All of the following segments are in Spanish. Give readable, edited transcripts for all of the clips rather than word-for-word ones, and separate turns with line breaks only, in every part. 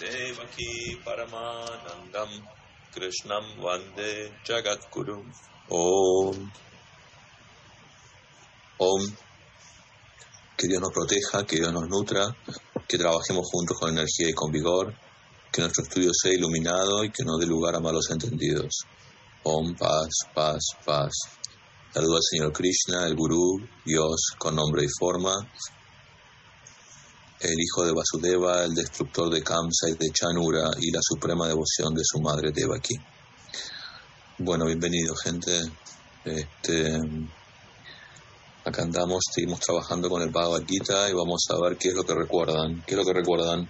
Devaki Paramanandam Krishnam Vande Jagadguru. Om. Om. Que Dios nos proteja, que Dios nos nutra, que trabajemos juntos con energía y con vigor, que nuestro estudio sea iluminado y que no dé lugar a malos entendidos. Om, paz, paz, paz. Saludo al Señor Krishna, el Gurú, Dios con nombre y forma, el hijo de Vasudeva, el destructor de Kamsa y de Chanura y la suprema devoción de su madre Devaki. Bueno, bienvenidos, gente. Acá andamos, seguimos trabajando con el Bhagavad Gita y vamos a ver qué es lo que recuerdan. ¿Qué es lo que recuerdan?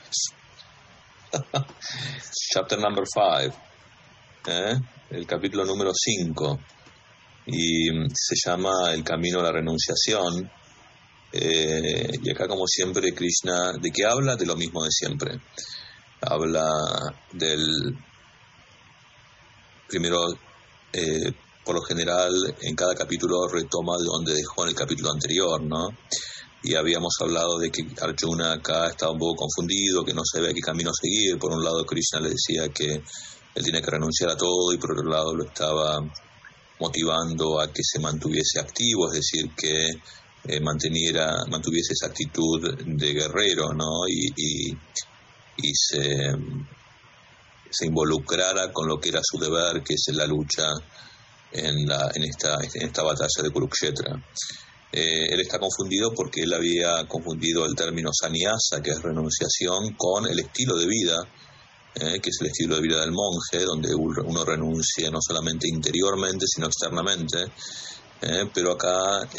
Chapter number 5, el capítulo número 5, y se llama El camino a la renunciación. Y acá, como siempre, Krishna, ¿de qué habla? De lo mismo de siempre. Habla del... Primero, por lo general, en cada capítulo retoma de donde dejó en el capítulo anterior, ¿no? Y habíamos hablado de que Arjuna acá estaba un poco confundido, que no sabía qué camino seguir. Por un lado, Krishna le decía que él tiene que renunciar a todo, y por otro lado lo estaba motivando a que se mantuviese activo, es decir, que mantuviese esa actitud de guerrero, ¿no? Y se involucrara con lo que era su deber, que es la lucha en esta batalla de Kurukshetra. Él está confundido porque él había confundido el término sannyasa, que es renunciación, con el estilo de vida, que es el estilo de vida del monje, donde uno renuncia no solamente interiormente, sino externamente. Pero acá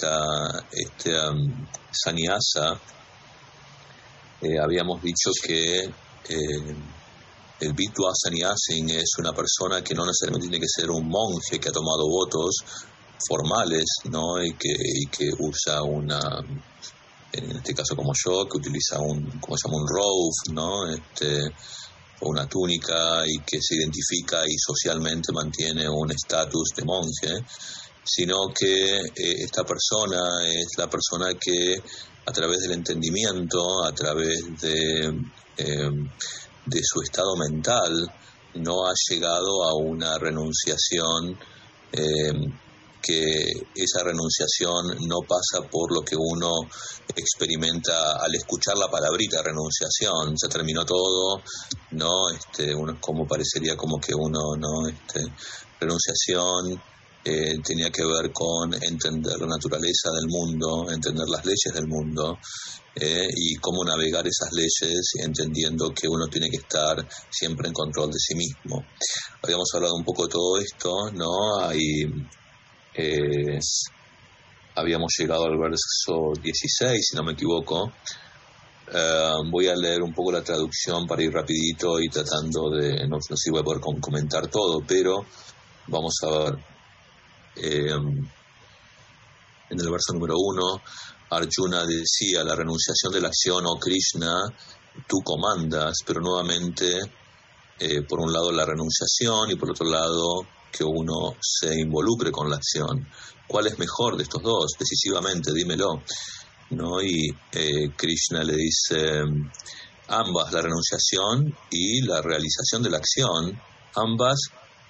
sannyasa, habíamos dicho que el Vidva Sannyasin es una persona que no necesariamente tiene que ser un monje que ha tomado votos formales, ¿no? y que usa en este caso como yo, que utiliza un robe, ¿no? O una túnica, y que se identifica y socialmente mantiene un estatus de monje, sino que esta persona es la persona que, a través del entendimiento, a través de su estado mental, no ha llegado a una renunciación, que esa renunciación no pasa por lo que uno experimenta al escuchar la palabrita renunciación. Se terminó todo, ¿no? Uno es como parecería como que uno, ¿no? Renunciación tenía que ver con entender la naturaleza del mundo, entender las leyes del mundo, y cómo navegar esas leyes, entendiendo que uno tiene que estar siempre en control de sí mismo. Habíamos hablado un poco de todo esto, ¿no? Habíamos llegado al verso 16, si no me equivoco. Voy a leer un poco la traducción para ir rapidito y tratando de... No sé si voy a poder comentar todo, pero vamos a ver. En el verso número 1, Arjuna decía: la renunciación de la acción, oh Krishna, tú comandas, pero nuevamente, por un lado la renunciación y por otro lado que uno se involucre con la acción. ¿Cuál es mejor de estos dos? Decisivamente, dímelo, ¿no? Y Krishna le dice: ambas, la renunciación y la realización de la acción, ambas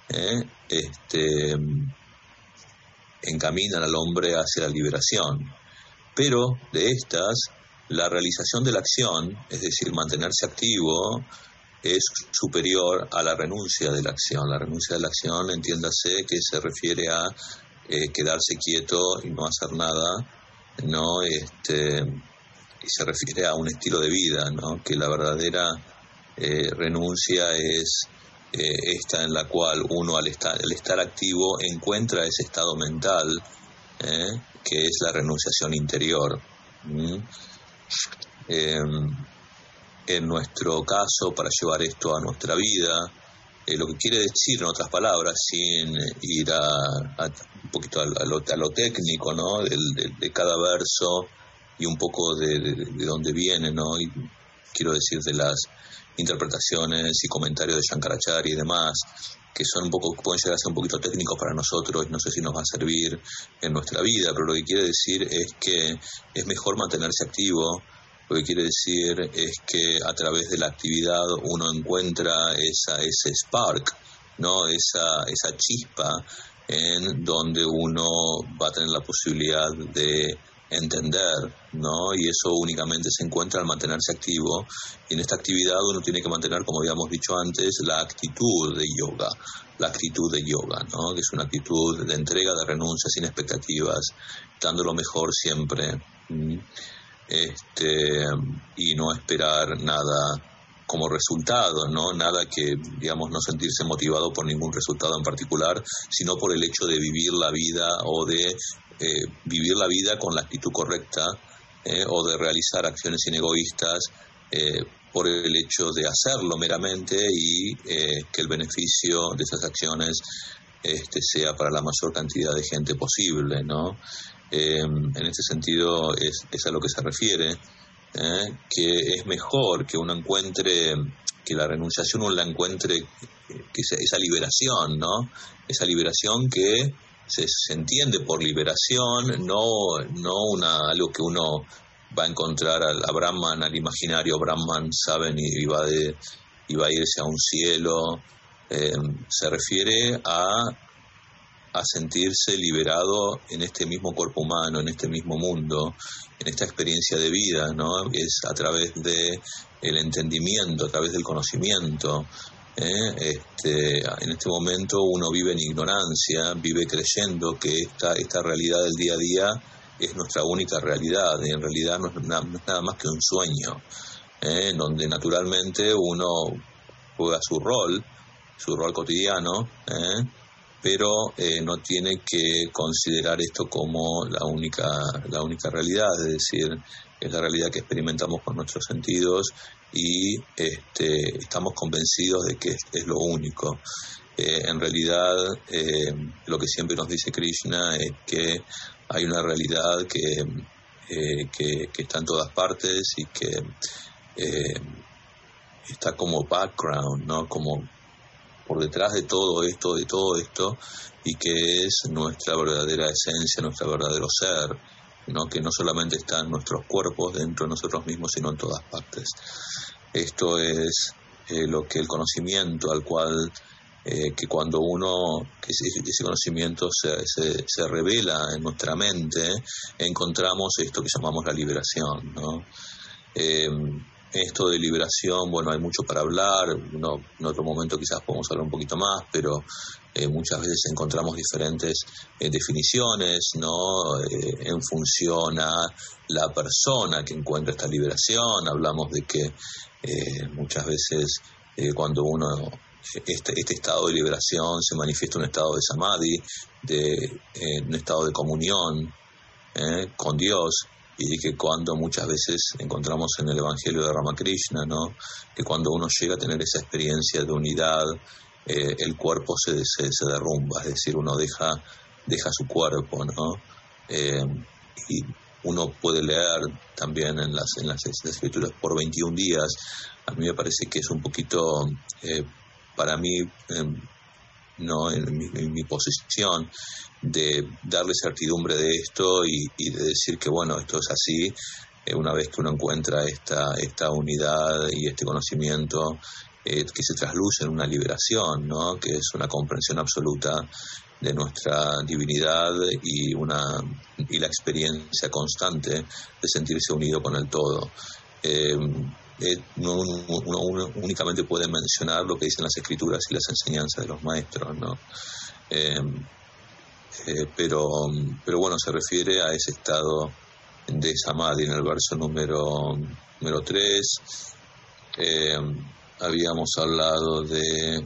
encaminan al hombre hacia la liberación. Pero de estas, la realización de la acción, es decir, mantenerse activo, es superior a la renuncia de la acción. La renuncia de la acción, entiéndase que se refiere a quedarse quieto y no hacer nada, ¿no? Y se refiere a un estilo de vida, ¿no? Que la verdadera renuncia es esta en la cual uno al estar activo encuentra ese estado mental, que es la renunciación interior. En nuestro caso, para llevar esto a nuestra vida, lo que quiere decir, en otras palabras, sin ir un poquito a lo técnico, ¿no? de cada verso y un poco de dónde viene, ¿no? Y quiero decir, de las interpretaciones y comentarios de Shankaracharya y demás, que pueden llegar a ser un poquito técnicos para nosotros, no sé si nos va a servir en nuestra vida, pero lo que quiere decir es que es mejor mantenerse activo Lo que quiere decir es que a través de la actividad uno encuentra ese spark, ¿no? Esa chispa en donde uno va a tener la posibilidad de entender, ¿no? Y eso únicamente se encuentra al mantenerse activo. Y en esta actividad uno tiene que mantener, como habíamos dicho antes, la actitud de yoga, ¿no? Que es una actitud de entrega, de renuncia, sin expectativas, dando lo mejor siempre, y no esperar nada como resultado, ¿no? Nada que, digamos, no sentirse motivado por ningún resultado en particular, sino por el hecho de vivir la vida o de vivir la vida con la actitud correcta, o de realizar acciones inegoístas por el hecho de hacerlo meramente y que el beneficio de esas acciones sea para la mayor cantidad de gente posible, ¿no? En este sentido es a lo que se refiere, que es mejor que uno encuentre, que la renunciación uno la encuentre, que esa liberación, ¿no? Esa liberación que se entiende por liberación, no algo que uno va a encontrar a Brahman, al imaginario Brahman, saben, y va a irse a un cielo. Se refiere a sentirse liberado en este mismo cuerpo humano, en este mismo mundo, en esta experiencia de vida, ¿no? Es a través de el entendimiento, a través del conocimiento. En este momento uno vive en ignorancia, vive creyendo que esta realidad del día a día es nuestra única realidad, y en realidad no es nada más que un sueño, en donde naturalmente uno juega su rol cotidiano, pero no tiene que considerar esto como la única realidad, es decir, es la realidad que experimentamos con nuestros sentidos y estamos convencidos de que es lo único. En realidad, lo que siempre nos dice Krishna es que hay una realidad que está en todas partes y que está como background, ¿no? Como por detrás de todo esto, y que es nuestra verdadera esencia, nuestro verdadero ser, ¿no? Que no solamente está en nuestros cuerpos, dentro de nosotros mismos, sino en todas partes. Esto es lo que el conocimiento al cual, que cuando que ese conocimiento se revela en nuestra mente, encontramos esto que llamamos la liberación, ¿no? Esto de liberación, bueno, hay mucho para hablar, no, en otro momento quizás podemos hablar un poquito más, pero muchas veces encontramos diferentes definiciones, ¿no? En función a la persona que encuentra esta liberación. Hablamos de que muchas veces cuando este estado de liberación se manifiesta en un estado de samadhi, un estado de comunión con Dios, y que cuando muchas veces encontramos en el Evangelio de Ramakrishna, ¿no? Que cuando uno llega a tener esa experiencia de unidad, el cuerpo se derrumba, es decir, uno deja su cuerpo, ¿no? Y uno puede leer también en las escrituras por 21 días. A mí me parece que es un poquito, para mí, no en mi posición, de darle certidumbre de esto y de decir que bueno, esto es así. Una vez que uno encuentra esta unidad y este conocimiento, que se trasluce en una liberación, ¿no? Que es una comprensión absoluta de nuestra divinidad y la experiencia constante de sentirse unido con el todo. Uno únicamente puede mencionar lo que dicen las escrituras y las enseñanzas de los maestros, ¿no? Pero bueno, se refiere a ese estado de samadhi. En el verso número 3 habíamos hablado de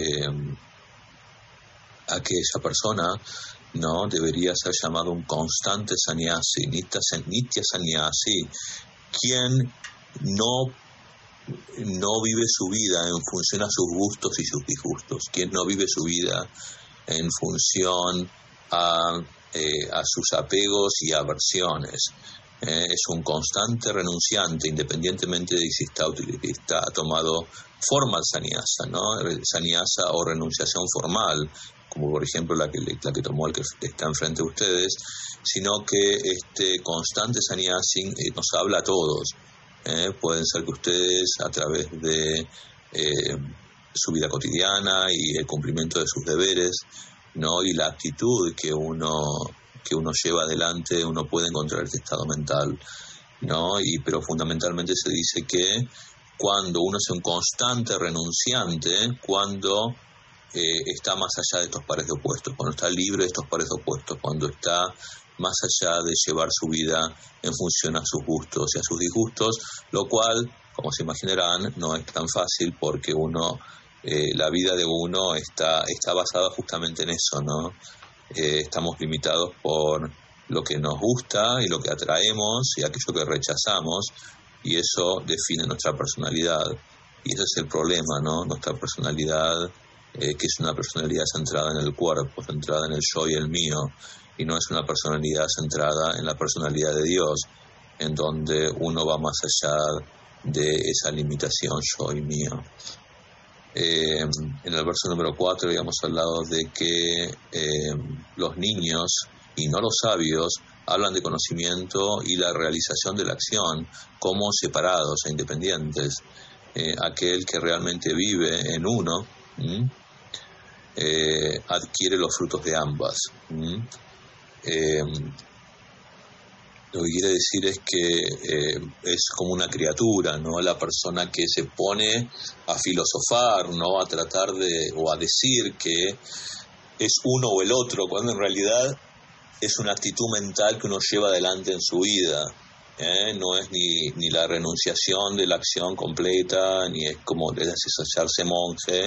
aquella persona, ¿no? Debería ser llamado un constante sannyasi, nitya sannyasi, quien no vive su vida en función a sus gustos y sus disgustos, quien no vive su vida en función a sus apegos y aversiones. Es un constante renunciante, independientemente de si está tomado forma el sannyasa, ¿no? Sannyasa o renunciación formal, como por ejemplo la que tomó el que está enfrente de ustedes, sino que este constante sannyasi nos habla a todos. Pueden ser que ustedes, a través de su vida cotidiana y el cumplimiento de sus deberes, ¿no? Y la actitud que uno lleva adelante, uno puede encontrar este estado mental, ¿no? Pero fundamentalmente se dice que cuando uno es un constante renunciante, cuando está más allá de estos pares de opuestos, cuando está libre de estos pares de opuestos, cuando está más allá de llevar su vida en función a sus gustos y a sus disgustos, lo cual, como se imaginarán, no es tan fácil porque la vida de uno está basada justamente en eso, ¿no? Estamos limitados por lo que nos gusta y lo que atraemos y aquello que rechazamos, y eso define nuestra personalidad. Y ese es el problema, ¿no? Nuestra personalidad, que es una personalidad centrada en el cuerpo, centrada en el yo y el mío, y no es una personalidad centrada en la personalidad de Dios, en donde uno va más allá de esa limitación yo y mío. En el verso número 4 habíamos hablado de que los niños y no los sabios hablan de conocimiento y la realización de la acción como separados e independientes. Aquel que realmente vive en uno adquiere los frutos de ambas. Lo que quiere decir es que es como una criatura, ¿no? La persona que se pone a filosofar, ¿no? A tratar o a decir que es uno o el otro, cuando en realidad es una actitud mental que uno lleva adelante en su vida. No es ni la renunciación de la acción completa, ni es como deshacerse monje,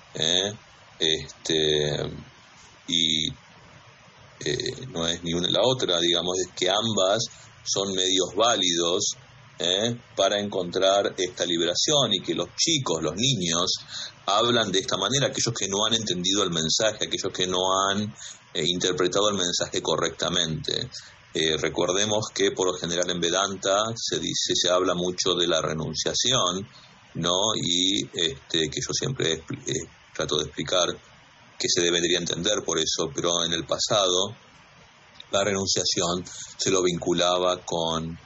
no es ni una ni la otra, digamos, es que ambas son medios válidos para encontrar esta liberación, y que los chicos, los niños, hablan de esta manera, aquellos que no han entendido el mensaje, aquellos que no han interpretado el mensaje correctamente. Recordemos que por lo general en Vedanta se habla mucho de la renunciación, ¿no? Y que yo siempre trato de explicar que se debería entender por eso, pero en el pasado la renunciación se lo vinculaba con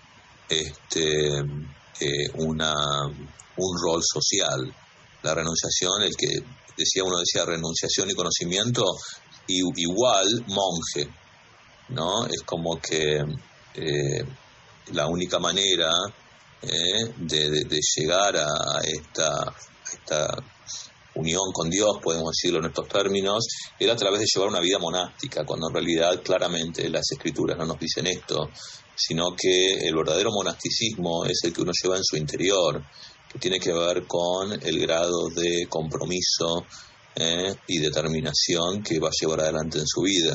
un rol social. La renunciación, uno decía renunciación y conocimiento, igual monje, ¿no? Es como que la única manera de llegar a esta unión con Dios, podemos decirlo en estos términos, era a través de llevar una vida monástica, cuando en realidad claramente las escrituras no nos dicen esto, sino que el verdadero monasticismo es el que uno lleva en su interior, que tiene que ver con el grado de compromiso y determinación que va a llevar adelante en su vida.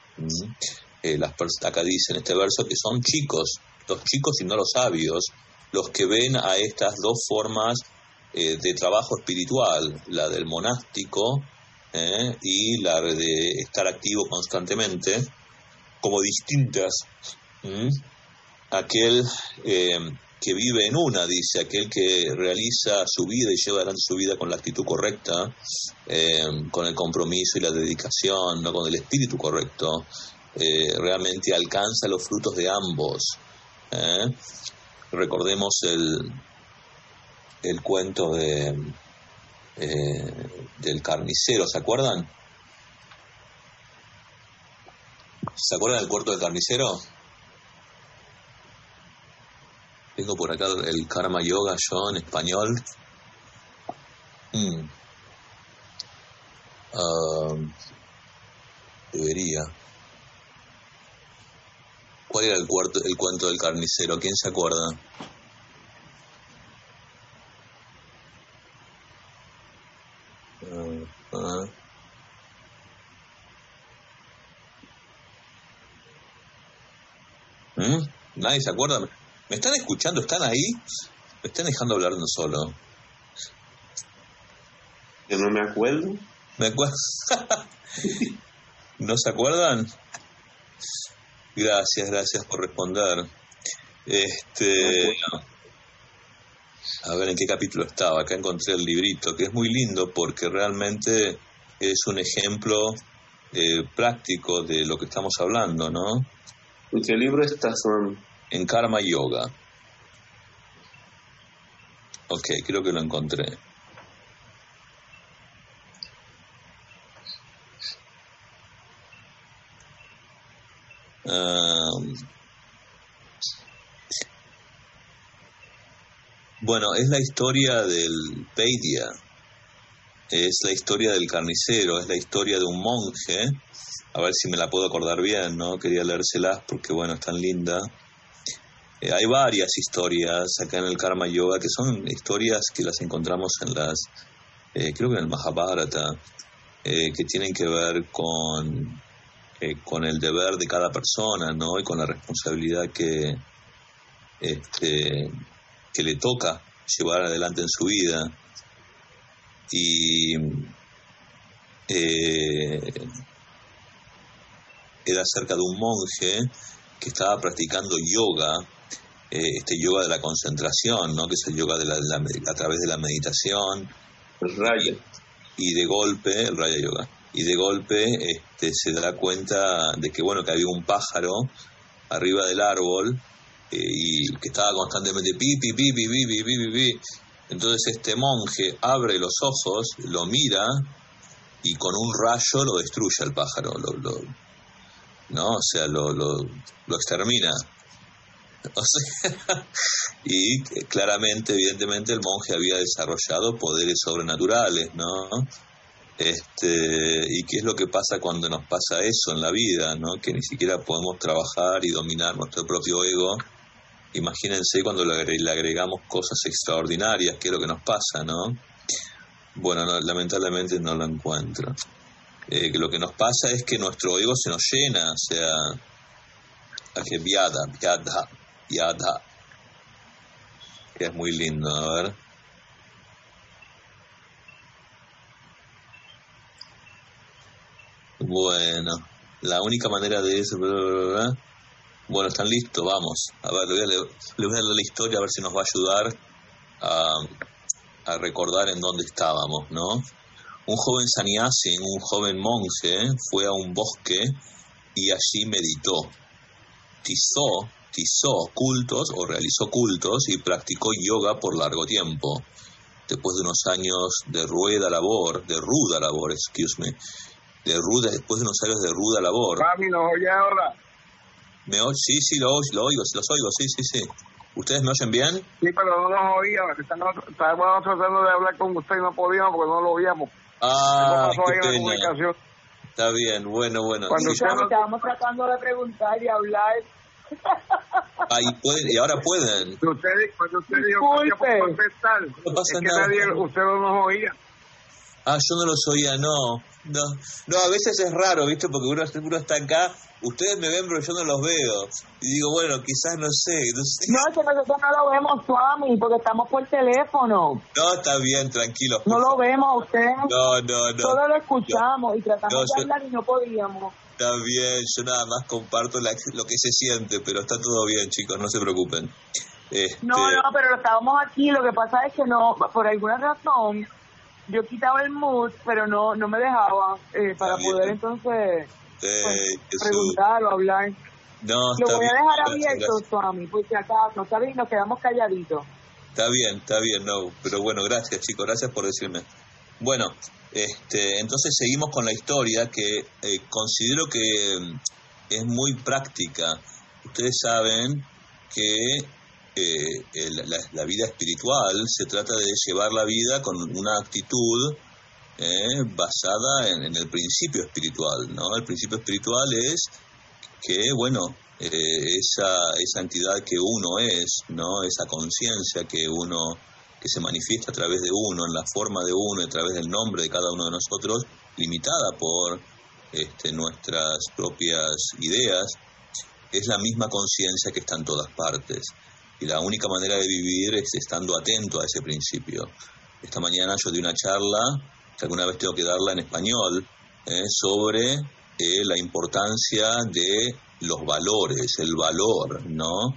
Acá dice en este verso que son chicos, los chicos y no los sabios, los que ven a estas dos formas de trabajo espiritual, la del monástico y la de estar activo constantemente, como distintas. Aquel que vive en una, dice, aquel que realiza su vida y lleva adelante su vida con la actitud correcta, con el compromiso y la dedicación, no con el espíritu correcto, realmente alcanza los frutos de ambos. Recordemos el cuento del carnicero, ¿se acuerdan? ¿Se acuerdan del cuento del carnicero? Tengo por acá el Karma Yoga yo en español. Debería. ¿Cuál era el cuento del carnicero? ¿Quién se acuerda? ¿Nadie se acuerda? ¿Me están escuchando? ¿Están ahí? ¿Me están dejando hablar no solo?
Yo no me acuerdo.
¿Me acuerdo? ¿No se acuerdan? Gracias por responder. A ver en qué capítulo estaba. Acá encontré el librito, que es muy lindo porque realmente es un ejemplo práctico de lo que estamos hablando, ¿no?
¿En qué libro estás, man?
En Karma Yoga. Ok, creo que lo encontré. Bueno, es la historia del Paidia, es la historia del carnicero, es la historia de un monje. A ver si me la puedo acordar bien, ¿no? Quería leérselas porque, bueno, es tan linda. Hay varias historias acá en el Karma Yoga que son historias que las encontramos en creo que en el Mahabharata, que tienen que ver con el deber de cada persona, ¿no? Y con la responsabilidad que le toca llevar adelante en su vida. Y era acerca de un monje que estaba practicando yoga, yoga de la concentración, ¿no? Que es el yoga a través de la meditación.
El Raya.
Y de golpe, el Raya Yoga, y de golpe se da cuenta de que, bueno, que había un pájaro arriba del árbol y que estaba constantemente pi, pi, pi, pi, pi, pi, pi, pi, pi. Entonces este monje abre los ojos, lo mira y con un rayo lo destruye al pájaro, ¿no? O sea, lo extermina. O sea, y claramente, evidentemente, el monje había desarrollado poderes sobrenaturales, ¿no? ¿Y qué es lo que pasa cuando nos pasa eso en la vida, ¿no? Que ni siquiera podemos trabajar y dominar nuestro propio ego. Imagínense cuando le agregamos cosas extraordinarias, ¿qué es lo que nos pasa, no? Bueno, no, lamentablemente no lo encuentro. Que lo que nos pasa es que nuestro ego se nos llena, o sea, que yadha, que es muy lindo, a ver. Bueno, la única manera de eso, bueno, están listos, vamos. A ver, le voy a leer la historia a ver si nos va a ayudar a recordar en dónde estábamos, ¿no? Un joven sannyasin, un joven monje, fue a un bosque y allí meditó. Tizó cultos o realizó cultos y practicó yoga por largo tiempo. Después de unos años de ruda labor, después de unos años de ruda labor.
Mami, ¿nos oye ahora?
Sí, los oigo, sí. ¿Ustedes me oyen bien?
Sí, pero no nos oíamos. Estábamos tratando de hablar con usted y no podíamos porque no lo oíamos.
Qué pena. Está bien, bueno.
Cuando
estábamos tratando de preguntar y hablar.
Y ahora pueden.
Cuando usted dijo que por contestar,
no pasa
es que
nada.
usted no nos oía.
Yo no los oía, no, a veces es raro, ¿viste? Porque uno está acá, ustedes me ven, pero yo no los veo. Y digo, bueno, quizás, no sé.
No, es que nosotros no lo vemos, Swami, porque estamos por teléfono.
No, está bien, tranquilo.
No lo vemos, usted.
No.
Solo lo escuchamos y tratamos de hablar y no podíamos.
Está bien, yo nada más comparto lo que se siente, pero está todo bien, chicos, no se preocupen.
No, pero estábamos aquí, lo que pasa es que no, por alguna razón, yo quitaba el mood, pero no me dejaba para poder entonces preguntar o hablar.
No,
lo voy a dejar abierto,
gracias.
Swami, porque acá nos quedamos calladitos.
Está bien, no, pero bueno, gracias chicos, gracias por decirme. Bueno, entonces seguimos con la historia que considero que es muy práctica. Ustedes saben que la vida espiritual se trata de llevar la vida con una actitud basada en el principio espiritual, ¿no? El principio espiritual es que, bueno, esa entidad que uno es, ¿no? Esa conciencia que se manifiesta a través de uno, en la forma de uno, a través del nombre de cada uno de nosotros, limitada por nuestras propias ideas, es la misma conciencia que está en todas partes. Y la única manera de vivir es estando atento a ese principio. Esta mañana yo di una charla, que alguna vez tengo que darla en español, sobre la importancia de los valores, el valor, ¿no?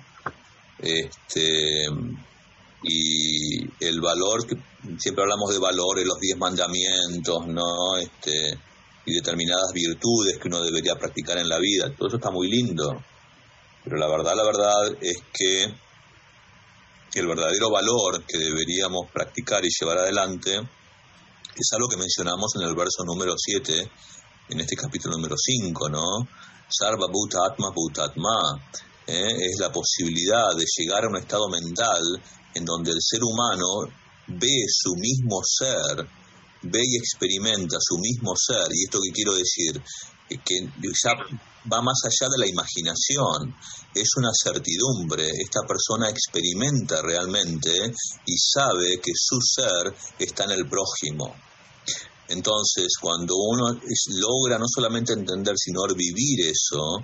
Y el valor, que siempre hablamos de valores, los 10 mandamientos, ¿no? Y determinadas virtudes que uno debería practicar en la vida. Todo eso está muy lindo. Pero la verdad es que el verdadero valor que deberíamos practicar y llevar adelante es algo que mencionamos en el verso número 7, en este capítulo número 5, ¿no? Sarva Bhuta Atma Bhutatma, es la posibilidad de llegar a un estado mental en donde el ser humano ve su mismo ser, ve y experimenta su mismo ser. ¿Y esto qué quiero decir? Que ya va más allá de la imaginación, es una certidumbre. Esta persona experimenta realmente y sabe que su ser está en el prójimo. Entonces, cuando uno logra no solamente entender, sino vivir eso,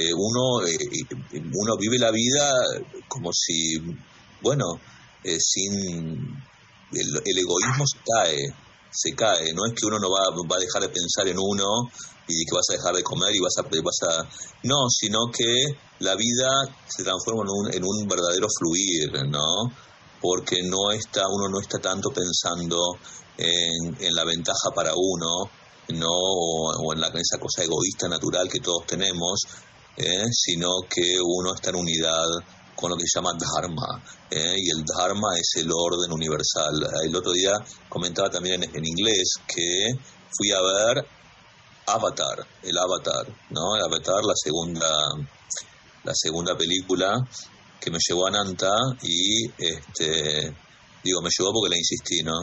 uno vive la vida como si, bueno, sin... El egoísmo se cae, no es que uno no va a dejar de pensar en uno y que vas a dejar de comer y vas a no, sino que la vida se transforma en un verdadero fluir, ¿no? Porque uno no está tanto pensando en la ventaja para uno, ¿no? O en esa cosa egoísta natural que todos tenemos, sino que uno está en unidad con lo que se llama Dharma, y el Dharma es el orden universal. El otro día comentaba también en inglés que fui a ver el Avatar, ¿no? El Avatar, la segunda película que me llevó a Nanta y me llevó porque le insistí, ¿no?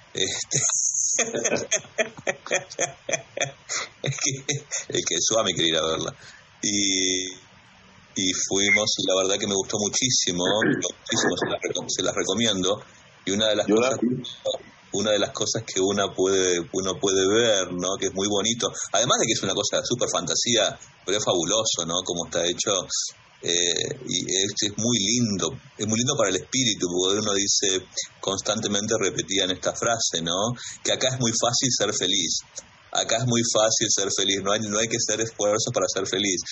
Es que Suami quería ir a verla. Y fuimos, y la verdad que me gustó muchísimo, se las recomiendo. Y una de las cosas que uno puede ver, ¿no? Que es muy bonito, además de que es una cosa súper fantasía, pero es fabuloso, ¿no? Como está hecho, y es muy lindo para el espíritu, porque uno dice, constantemente repetían esta frase, ¿no? Que acá es muy fácil ser feliz, no hay que hacer esfuerzos para ser feliz.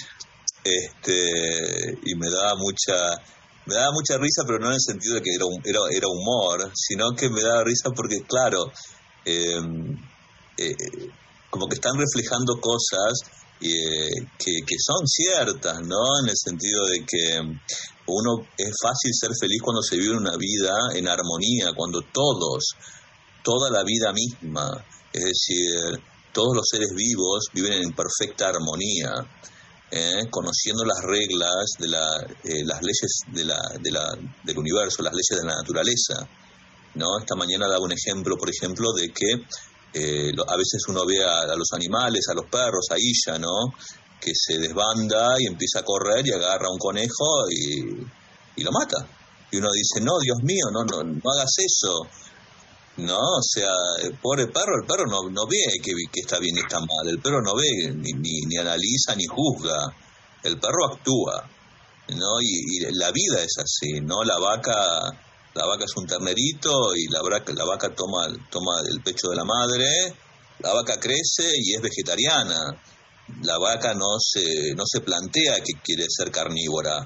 Y me daba mucha risa, pero no en el sentido de que era humor, sino que me daba risa porque, claro, como que están reflejando cosas que son ciertas, ¿no? En el sentido de que es fácil ser feliz cuando se vive una vida en armonía, cuando toda la vida misma, es decir, todos los seres vivos viven en perfecta armonía. Conociendo las reglas de las leyes del universo, las leyes de la naturaleza, ¿no? Esta mañana daba un ejemplo, por ejemplo, de que a veces uno ve a los animales, a los perros, a Illa, ¿no? Que se desbanda y empieza a correr y agarra un conejo y lo mata. Y uno dice, no, Dios mío, no hagas eso. No, o sea, el perro no ve que está bien y está mal, el perro no ve, ni analiza, ni juzga, el perro actúa, ¿no? Y la vida es así, ¿no? La vaca es un ternerito y la vaca toma el pecho de la madre, la vaca crece y es vegetariana, la vaca no se plantea que quiere ser carnívora,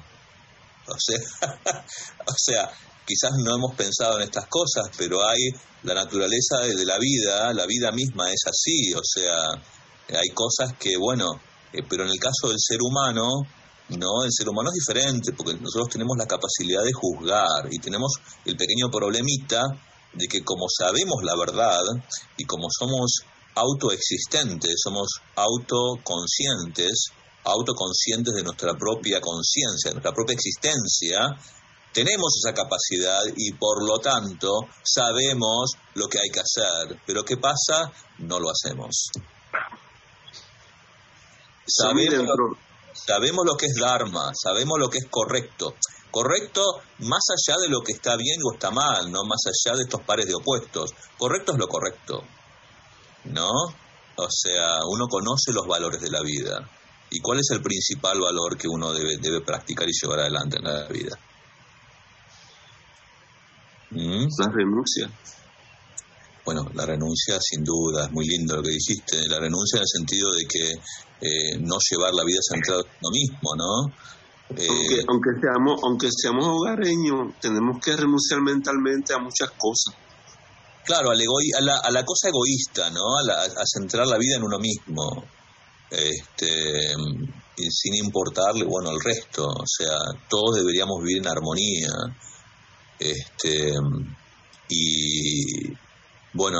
o sea, quizás no hemos pensado en estas cosas, pero la naturaleza de la vida misma es así, o sea, hay cosas que, bueno, pero en el caso del ser humano, no, el ser humano es diferente, porque nosotros tenemos la capacidad de juzgar y tenemos el pequeño problemita de que como sabemos la verdad y como somos autoexistentes, somos autoconscientes de nuestra propia conciencia, de nuestra propia existencia, tenemos esa capacidad y por lo tanto sabemos lo que hay que hacer. Pero ¿qué pasa? No lo hacemos. Sabemos lo que es Dharma, sabemos lo que es correcto. Correcto más allá de lo que está bien o está mal, no más allá de estos pares de opuestos. Correcto es lo correcto, ¿no? O sea, uno conoce los valores de la vida. ¿Y cuál es el principal valor que uno debe practicar y llevar adelante en la vida?
La renuncia.
Bueno, la renuncia sin duda, es muy lindo lo que dijiste, la renuncia en el sentido de que no llevar la vida centrada en uno mismo, ¿no?
Aunque seamos hogareños, tenemos que renunciar mentalmente a muchas cosas.
Claro, a la cosa egoísta, ¿no? A centrar la vida en uno mismo, y sin importarle, bueno, el resto, o sea, todos deberíamos vivir en armonía. Y bueno,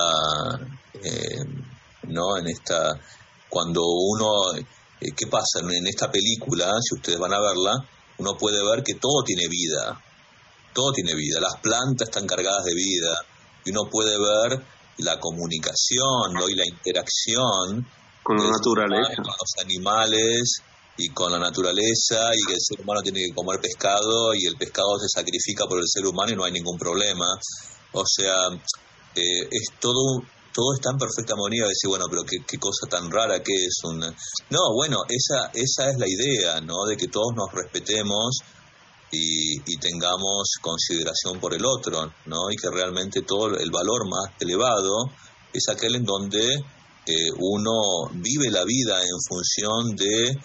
cuando uno, ¿qué pasa? En esta película, si ustedes van a verla, uno puede ver que todo tiene vida, las plantas están cargadas de vida, y uno puede ver la comunicación, ¿no? Y la interacción
con la naturaleza,
con los animales y con la naturaleza, y que el ser humano tiene que comer pescado y el pescado se sacrifica por el ser humano y no hay ningún problema. O sea, es todo está en perfecta armonía. Decir, bueno, pero qué cosa tan rara que es no, bueno, esa es la idea, ¿no? De que todos nos respetemos y tengamos consideración por el otro, ¿no? Y que realmente todo el valor más elevado es aquel en donde uno vive la vida en función de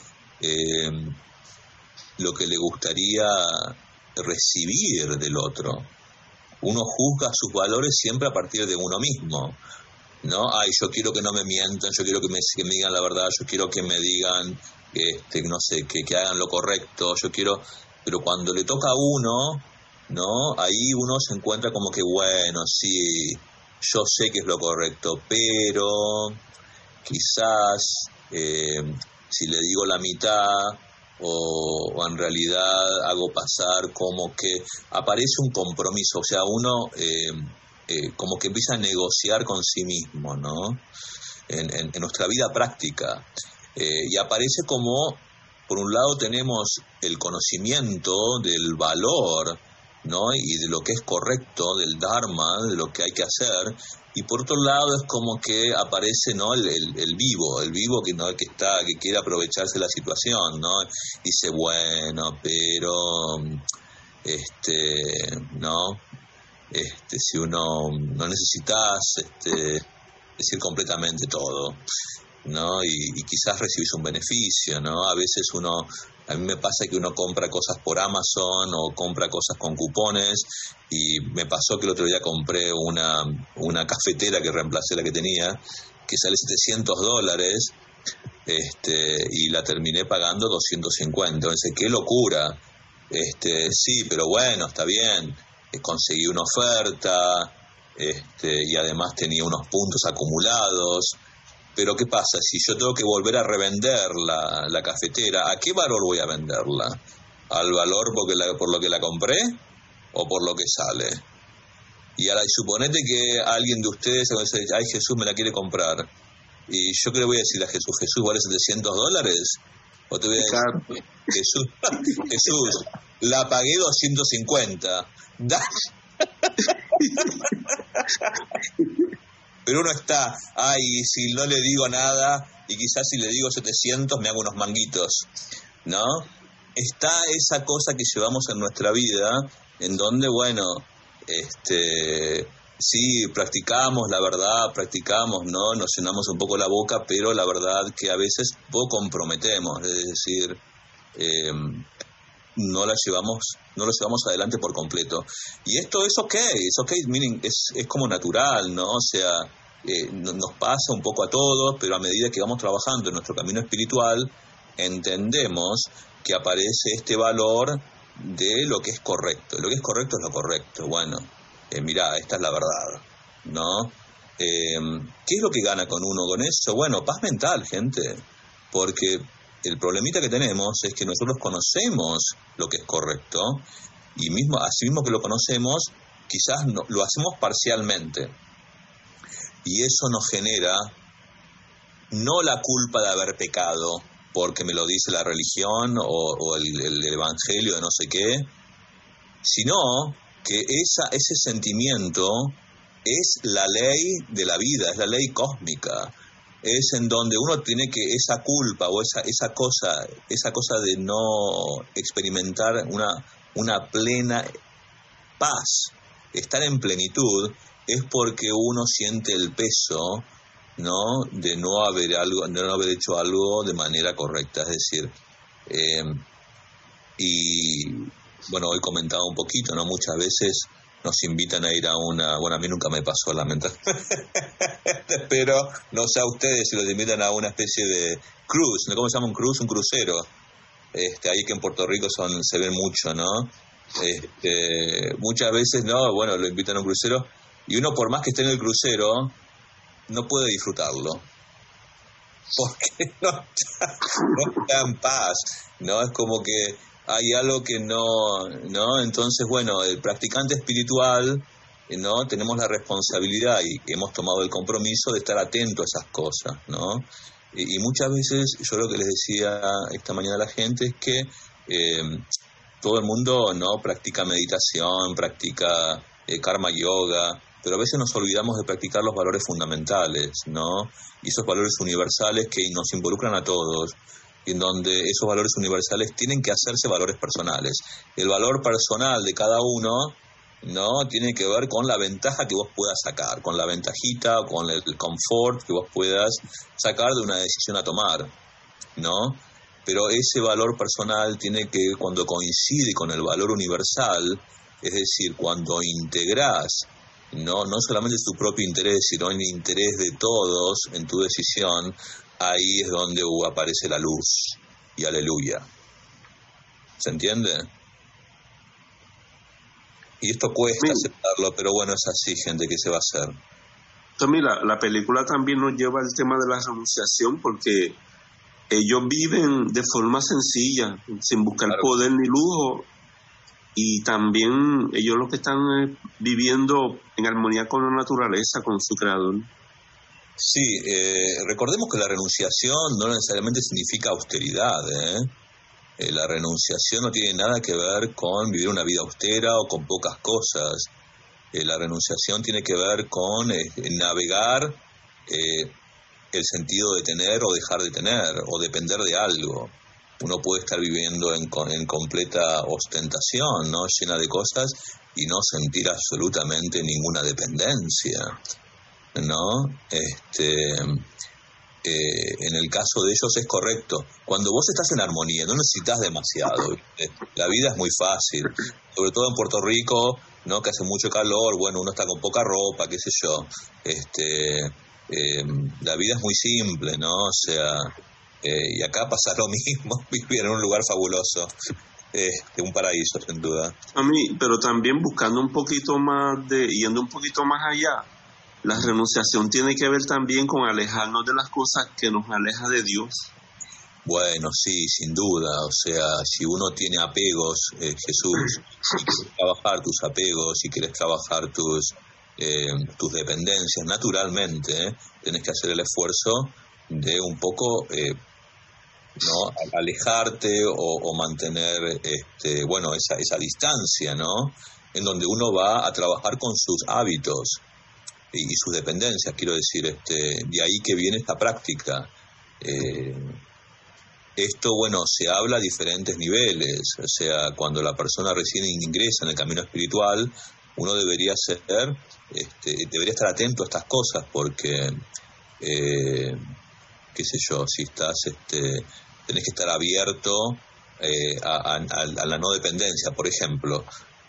lo que le gustaría recibir del otro. Uno juzga sus valores siempre a partir de uno mismo, ¿no? Yo quiero que no me mientan, yo quiero que me digan la verdad, yo quiero que me digan, no sé, que hagan lo correcto, pero cuando le toca a uno, ¿no? Ahí uno se encuentra como que, bueno, sí, yo sé que es lo correcto, pero quizás si le digo la mitad o en realidad hago pasar como que aparece un compromiso, o sea, uno como que empieza a negociar con sí mismo, ¿no? En nuestra vida práctica, y aparece como, por un lado tenemos el conocimiento del valor, ¿no? Y de lo que es correcto, del dharma, de lo que hay que hacer, y por otro lado es como que aparece, ¿no? el vivo que, ¿no? que quiere aprovecharse de la situación, ¿no? Dice, bueno, pero ¿no? Si uno no necesitas decir completamente todo, ¿no? Y quizás recibís un beneficio, ¿no? A veces a mí me pasa que uno compra cosas por Amazon o compra cosas con cupones, y me pasó que el otro día compré una cafetera que reemplacé la que tenía, que sale $700, y la terminé pagando 250. Entonces, qué locura. Sí, pero bueno, está bien. Conseguí una oferta, y además tenía unos puntos acumulados. Pero ¿qué pasa? Si yo tengo que volver a revender la cafetera, ¿a qué valor voy a venderla? ¿Al valor por lo que la compré o por lo que sale? Y ahora suponete que alguien de ustedes dice, ay, Jesús me la quiere comprar. Y yo qué le voy a decir a Jesús, ¿Jesús vale $700? O te voy a decir, Jesús, la pagué 250. Pero uno está, si no le digo nada, y quizás si le digo 700 me hago unos manguitos, ¿no? Está esa cosa que llevamos en nuestra vida, en donde, bueno, sí, practicamos la verdad, ¿no? Nos llenamos un poco la boca, pero la verdad que a veces poco comprometemos, es decir, no lo llevamos adelante por completo. Y esto es okay, meaning, es como natural, ¿no? O sea, nos pasa un poco a todos, pero a medida que vamos trabajando en nuestro camino espiritual, entendemos que aparece este valor de lo que es correcto. Lo que es correcto es lo correcto. Bueno, mirá, esta es la verdad, ¿no? ¿Qué es lo que gana con uno con eso? Bueno, paz mental, gente, porque el problemita que tenemos es que nosotros conocemos lo que es correcto, y así mismo que lo conocemos, quizás lo hacemos parcialmente, y eso nos genera no la culpa de haber pecado porque me lo dice la religión o el evangelio de no sé qué, sino que ese sentimiento es la ley de la vida, es la ley cósmica. Es en donde uno tiene que esa culpa o esa cosa de no experimentar una plena paz, estar en plenitud, es porque uno siente el peso, ¿no? de no haber hecho algo de manera correcta. Es decir, y bueno, hoy comentaba un poquito, ¿no? Muchas veces nos invitan a ir a bueno, a mí nunca me pasó, lamentablemente, pero no sé a ustedes si los invitan a una especie de cruise, ¿no? ¿Cómo se llama un cruise? Un crucero. Ahí que en Puerto Rico se ven mucho, ¿no? Muchas veces, ¿no? Bueno, lo invitan a un crucero y uno, por más que esté en el crucero, no puede disfrutarlo. Porque no está en paz, ¿no? Es como que hay algo que no, entonces, bueno, el practicante espiritual, ¿no? Tenemos la responsabilidad y hemos tomado el compromiso de estar atento a esas cosas, ¿no? Y muchas veces, yo lo que les decía esta mañana a la gente es que todo el mundo, ¿no? Practica meditación, practica karma yoga, pero a veces nos olvidamos de practicar los valores fundamentales, ¿no? Y esos valores universales que nos involucran a todos, y en donde esos valores universales tienen que hacerse valores personales. El valor personal de cada uno, ¿no? Tiene que ver con la ventaja que vos puedas sacar, con la ventajita, con el confort que vos puedas sacar de una decisión a tomar, ¿no? Pero ese valor personal tiene que, cuando coincide con el valor universal, es decir, cuando integrás no solamente tu propio interés, sino el interés de todos en tu decisión, ahí es donde aparece la luz. Y aleluya. ¿Se entiende? Y esto cuesta aceptarlo, pero bueno, es así, gente, ¿qué se va a hacer?
Tommy, la película también nos lleva al tema de la renunciación, porque ellos viven de forma sencilla, sin buscar poder ni lujo, y también ellos lo que están viviendo en armonía con la naturaleza, con su creador.
Sí, recordemos que la renunciación no necesariamente significa austeridad, La renunciación no tiene nada que ver con vivir una vida austera o con pocas cosas. La renunciación tiene que ver con navegar el sentido de tener o dejar de tener, o depender de algo. Uno puede estar viviendo en completa ostentación, ¿no? Llena de cosas, y no sentir absolutamente ninguna dependencia, ¿no? En el caso de ellos es correcto. Cuando vos estás en armonía, no necesitas demasiado, ¿viste? La vida es muy fácil, sobre todo en Puerto Rico, ¿no? Que hace mucho calor, bueno, uno está con poca ropa, qué sé yo. La vida es muy simple, ¿no? O sea, y acá pasa lo mismo, vivir en un lugar fabuloso, un paraíso, sin duda.
A mí, pero también buscando un poquito más yendo un poquito más allá, la renunciación tiene que ver también con alejarnos de las cosas que nos aleja de Dios.
Bueno, sí, sin duda. O sea, si uno tiene apegos, Jesús, si quieres trabajar tus apegos, si quieres trabajar tus dependencias, naturalmente tenés que hacer el esfuerzo de un poco, ¿no? Alejarte o mantener, esa distancia, ¿no? En donde uno va a trabajar con sus hábitos y sus dependencias, quiero decir, de ahí que viene esta práctica. Esto, bueno, se habla a diferentes niveles, o sea, cuando la persona recién ingresa en el camino espiritual, uno debería debería estar atento a estas cosas, porque, qué sé yo, si estás, tenés que estar abierto a la no dependencia. Por ejemplo,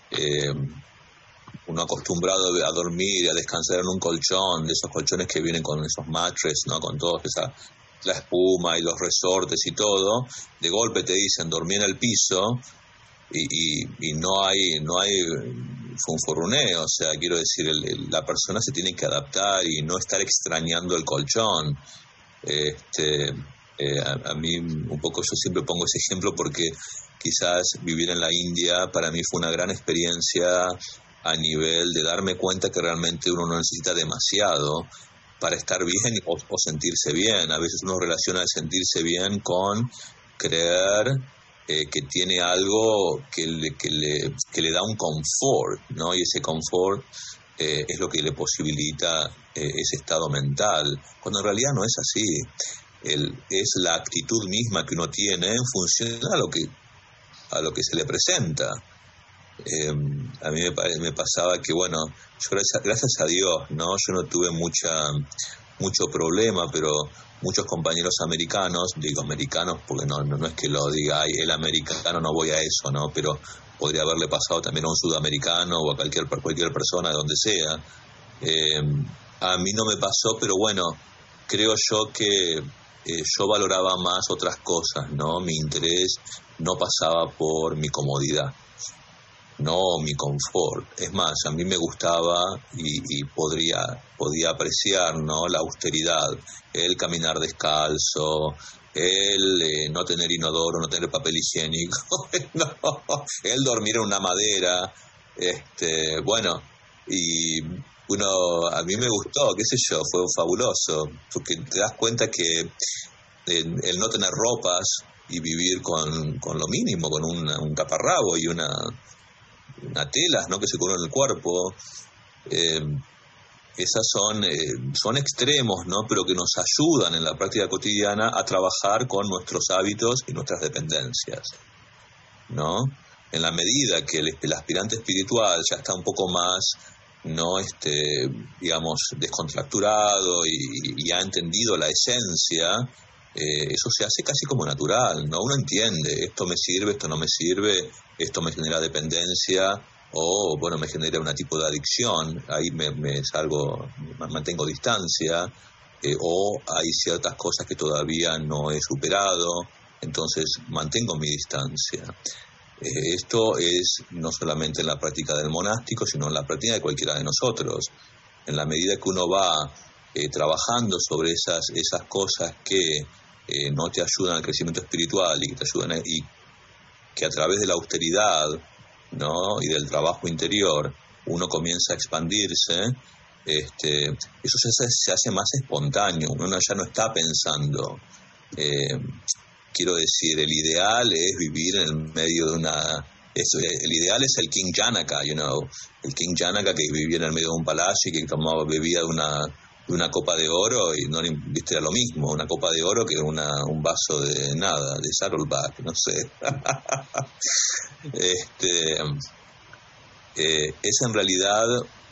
uno acostumbrado a dormir y a descansar en un colchón, de esos colchones que vienen con esos mattress, ¿no? Con toda la espuma y los resortes y todo, de golpe te dicen dormí en el piso y no hay funfurruneo. O sea, quiero decir, la persona se tiene que adaptar y no estar extrañando el colchón. A mí un poco, yo siempre pongo ese ejemplo porque quizás vivir en la India para mí fue una gran experiencia a nivel de darme cuenta que realmente uno no necesita demasiado para estar bien o sentirse bien. A veces uno relaciona el sentirse bien con creer que tiene algo que le da un confort, ¿no? Y ese confort es lo que le posibilita ese estado mental, cuando en realidad no es así. Es la actitud misma que uno tiene en función a lo que se le presenta. A mí me pasaba que, bueno, yo gracias a Dios, ¿no? Yo no tuve mucho problema, pero muchos compañeros americanos, digo americanos porque no es que lo diga, ay, el americano, no voy a eso, ¿no? Pero podría haberle pasado también a un sudamericano o a cualquier persona de donde sea. A mí no me pasó, pero bueno, creo yo que yo valoraba más otras cosas, ¿no? Mi interés no pasaba por mi comodidad. no mi confort. Es más, a mí me gustaba y podía apreciar, ¿no?, la austeridad, el caminar descalzo, el no tener inodoro, no tener papel higiénico, no, el dormir en una madera, bueno, y a mí me gustó, qué sé yo, fue fabuloso, porque te das cuenta que el no tener ropas y vivir con lo mínimo, con un taparrabo y una telas, ¿no?, que se cubren el cuerpo, esas son extremos, ¿no?, pero que nos ayudan en la práctica cotidiana a trabajar con nuestros hábitos y nuestras dependencias, ¿no? En la medida que el aspirante espiritual ya está un poco más, ¿no?, digamos, descontracturado y ha entendido la esencia, eso se hace casi como natural, ¿no? Uno entiende, esto me sirve, esto no me sirve, esto me genera dependencia, o bueno, me genera un tipo de adicción, ahí me salgo, mantengo distancia, o hay ciertas cosas que todavía no he superado, entonces mantengo mi distancia. Esto es no solamente en la práctica del monástico, sino en la práctica de cualquiera de nosotros. En la medida que uno va trabajando sobre esas cosas que no te ayudan al crecimiento espiritual y que te ayudan y que a través de la austeridad, ¿no?, y del trabajo interior uno comienza a expandirse, eso se hace más espontáneo, uno ya no está pensando. Quiero decir, el ideal es vivir en el medio de el ideal es el King Janaka, el King Janaka que vivía en el medio de un palacio y que bebía de una copa de oro y no, viste, era lo mismo, una copa de oro que un vaso de nada, de Saddleback, no sé. Es en realidad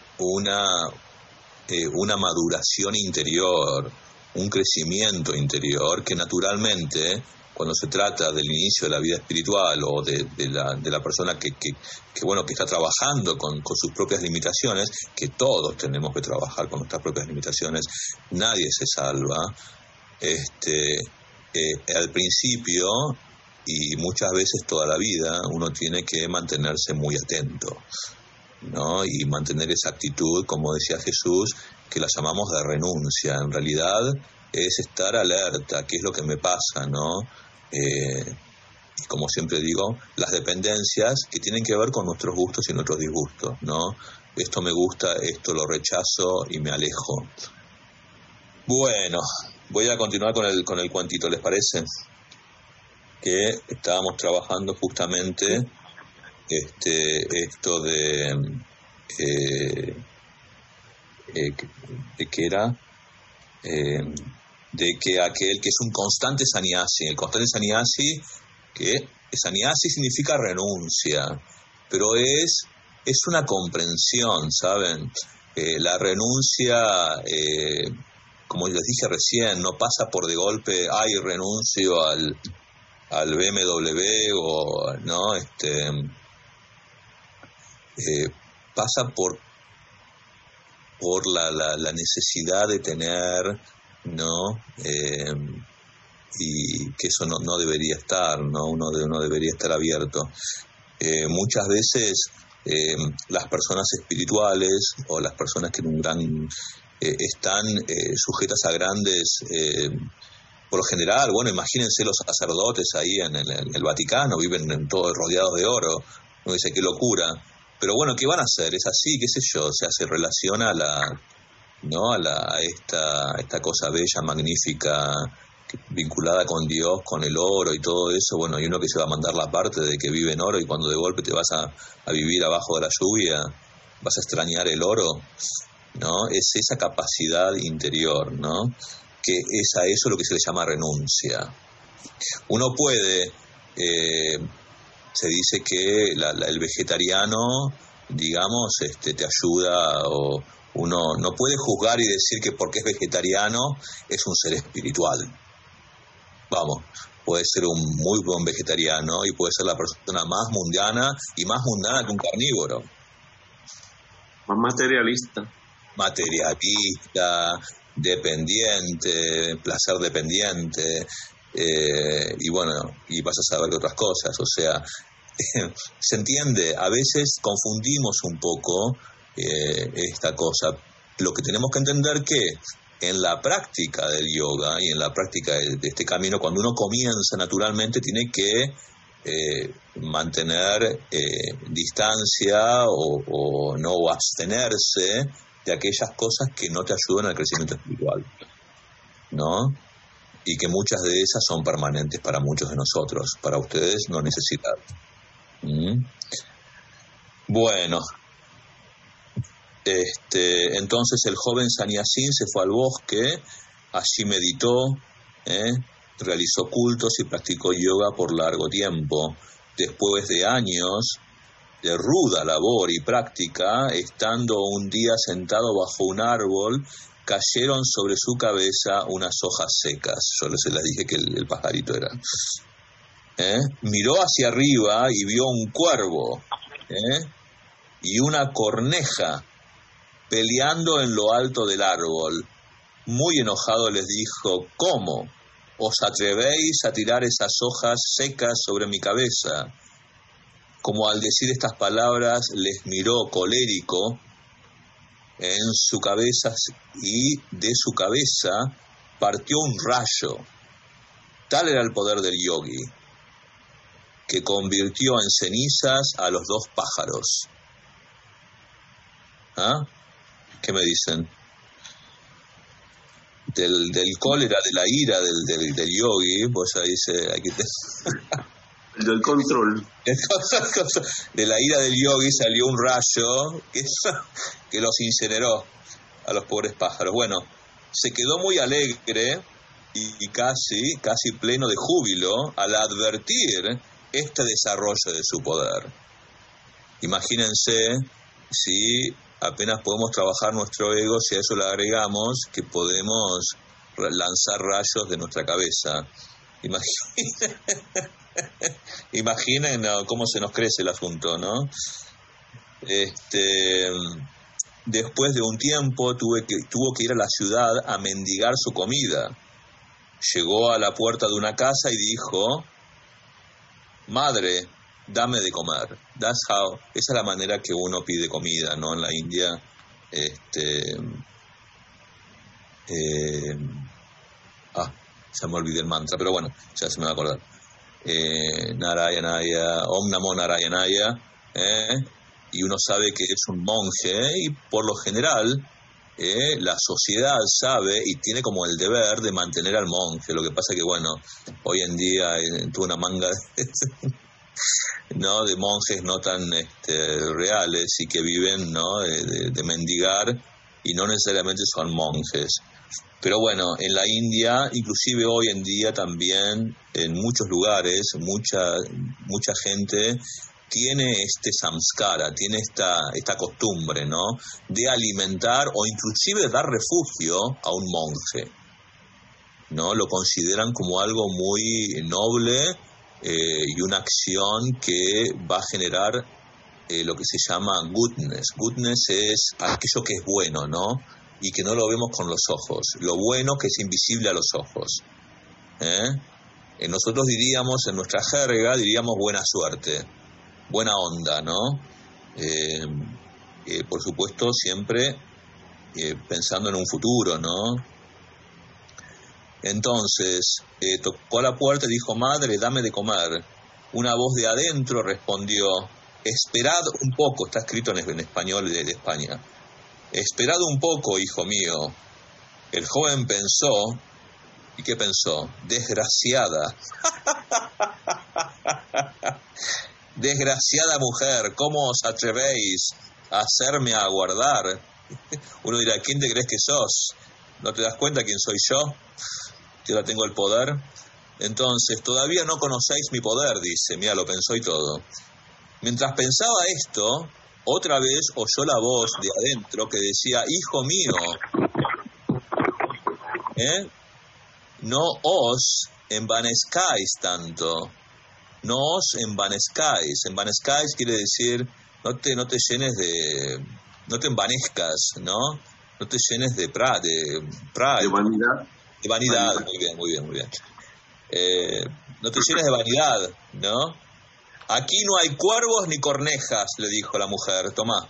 una maduración interior, un crecimiento interior que naturalmente, cuando se trata del inicio de la vida espiritual o de la persona que está trabajando con sus propias limitaciones, que todos tenemos que trabajar con nuestras propias limitaciones, nadie se salva, al principio y muchas veces toda la vida uno tiene que mantenerse muy atento, ¿no?, y mantener esa actitud, como decía Jesús, que la llamamos de renuncia. En realidad es estar alerta, qué es lo que me pasa, ¿no? Y como siempre digo, las dependencias que tienen que ver con nuestros gustos y nuestros disgustos, ¿no? Esto me gusta, esto lo rechazo y me alejo. Bueno, voy a continuar con el cuentito, ¿les parece? Que estábamos trabajando justamente esto de que era de que aquel que es un constante sannyasi, el constante sannyasi, que sannyasi significa renuncia, pero es una comprensión, ¿saben? La renuncia, como les dije recién, no pasa por de golpe, renuncio al BMW o no, pasa por la necesidad de tener, ¿no? Y que eso no debería estar, ¿no? Uno debería estar abierto. Muchas veces las personas espirituales o las personas que están sujetas a grandes, por lo general, bueno, imagínense los sacerdotes ahí en el Vaticano, viven todos rodeados de oro, uno dice qué locura. Pero bueno, ¿qué van a hacer? Es así, qué sé yo, o sea, se relaciona a esta cosa bella, magnífica, vinculada con Dios, con el oro y todo eso. Bueno, hay uno que se va a mandar la parte de que vive en oro y cuando de golpe te vas a vivir abajo de la lluvia, vas a extrañar el oro, ¿no? Es esa capacidad interior, ¿no? Que es a eso lo que se le llama renuncia. Uno puede... se dice que el vegetariano, digamos, te ayuda, o uno no puede juzgar y decir que porque es vegetariano es un ser espiritual. Vamos, puede ser un muy buen vegetariano y puede ser la persona más mundana y más mundana que un carnívoro.
Más materialista.
Materialista, dependiente, placer dependiente. Y bueno, y vas a saber de otras cosas, o sea, ¿Se entiende? A veces confundimos un poco esta cosa. Lo que tenemos que entender que en la práctica del yoga y en la práctica de este camino, cuando uno comienza naturalmente, tiene que mantener distancia o no abstenerse de aquellas cosas que no te ayudan al crecimiento espiritual, ¿no? Y que muchas de esas son permanentes para muchos de nosotros, para ustedes no necesitan. Bueno, entonces el joven Sannyasin se fue al bosque, allí meditó, realizó cultos y practicó yoga por largo tiempo. Después de años de ruda labor y práctica, estando un día sentado bajo un árbol, cayeron sobre su cabeza unas hojas secas. Yo les dije que el pajarito era. Miró hacia arriba y vio un cuervo y una corneja peleando en lo alto del árbol. Muy enojado les dijo: ¿cómo os atrevéis a tirar esas hojas secas sobre mi cabeza? Como al decir estas palabras les miró colérico en su cabeza, y de su cabeza partió un rayo. Tal era el poder del yogi, que convirtió en cenizas a los dos pájaros. ¿Ah? ¿Qué me dicen? Del cólera, de la ira del yogi, pues ahí hay que
del control.
De la ira del yogi salió un rayo que los incineró a los pobres pájaros. Bueno, se quedó muy alegre y casi pleno de júbilo al advertir este desarrollo de su poder. Imagínense si apenas podemos trabajar nuestro ego, si a eso le agregamos que podemos lanzar rayos de nuestra cabeza. Imaginen cómo se nos crece el asunto, ¿no? Después de un tiempo tuvo que ir a la ciudad a mendigar su comida. Llegó a la puerta de una casa y dijo: madre, dame de comer. Esa es la manera que uno pide comida, ¿no? En la India, ya me olvidé el mantra, pero bueno, ya se me va a acordar. Narayanaya, Om Namo Narayanaya, y uno sabe que es un monje, y por lo general la sociedad sabe y tiene como el deber de mantener al monje. Lo que pasa que, bueno, hoy en día tuvo una manga ¿no? de monjes no tan reales y que viven, ¿no? de mendigar, y no necesariamente son monjes. Pero bueno, en la India, inclusive hoy en día también, en muchos lugares, mucha gente tiene este samskara, tiene esta costumbre, ¿no? de alimentar o inclusive dar refugio a un monje, ¿no? Lo consideran como algo muy noble y una acción que va a generar lo que se llama goodness. Goodness es aquello que es bueno, ¿no? Y que no lo vemos con los ojos. Lo bueno que es invisible a los ojos. Nosotros diríamos, en nuestra jerga, diríamos buena suerte, buena onda, ¿no? Por supuesto, siempre pensando en un futuro, ¿no? Entonces, tocó a la puerta y dijo: madre, dame de comer. Una voz de adentro respondió: esperad un poco. Está escrito en español de España. Esperad un poco, hijo mío. El joven pensó, ¿y qué pensó? Desgraciada. Desgraciada mujer, ¿cómo os atrevéis a hacerme aguardar? Uno dirá: ¿quién te crees que sos? ¿No te das cuenta quién soy yo? Yo ahora tengo el poder. Entonces, todavía no conocéis mi poder, dice. Mira, lo pensó y todo. Mientras pensaba esto, otra vez oyó la voz de adentro que decía: hijo mío, no os envanezcáis tanto, no os envanezcáis. Envanezcáis quiere decir no te llenes de, no te envanezcas, ¿no? No te llenes de pride.
De vanidad.
De vanidad, muy bien. No te llenes de vanidad, ¿no? Aquí no hay cuervos ni cornejas, le dijo la mujer. Tomá.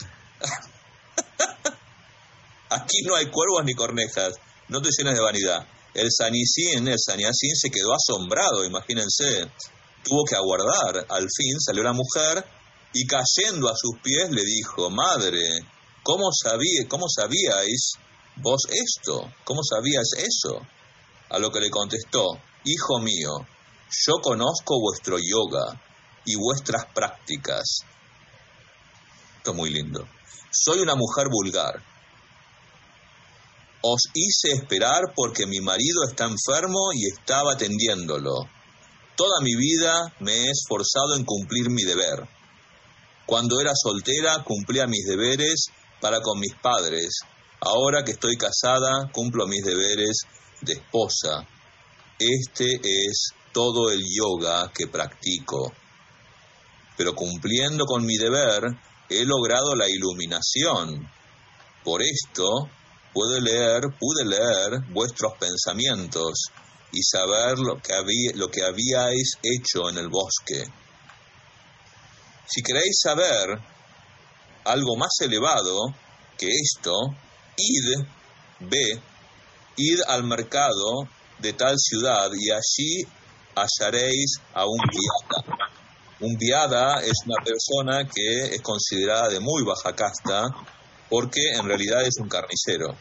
Aquí no hay cuervos ni cornejas. No te llenes de vanidad. El sannyasin se quedó asombrado, imagínense. Tuvo que aguardar. Al fin salió la mujer y cayendo a sus pies le dijo: Madre, ¿cómo sabíais vos esto? ¿Cómo sabías eso? A lo que le contestó: Hijo mío, yo conozco vuestro yoga y vuestras prácticas. Esto es muy lindo. Soy una mujer vulgar. Os hice esperar porque mi marido está enfermo y estaba atendiéndolo. Toda mi vida me he esforzado en cumplir mi deber. Cuando era soltera cumplía mis deberes para con mis padres. Ahora que estoy casada cumplo mis deberes de esposa. Este es todo el yoga que practico. Pero cumpliendo con mi deber he logrado la iluminación. Por esto pude leer vuestros pensamientos y saber lo que habíais hecho en el bosque. Si queréis saber algo más elevado que esto, id al mercado de tal ciudad y allí hallaréis a un vyada. Un vyada es una persona que es considerada de muy baja casta porque en realidad es un carnicero.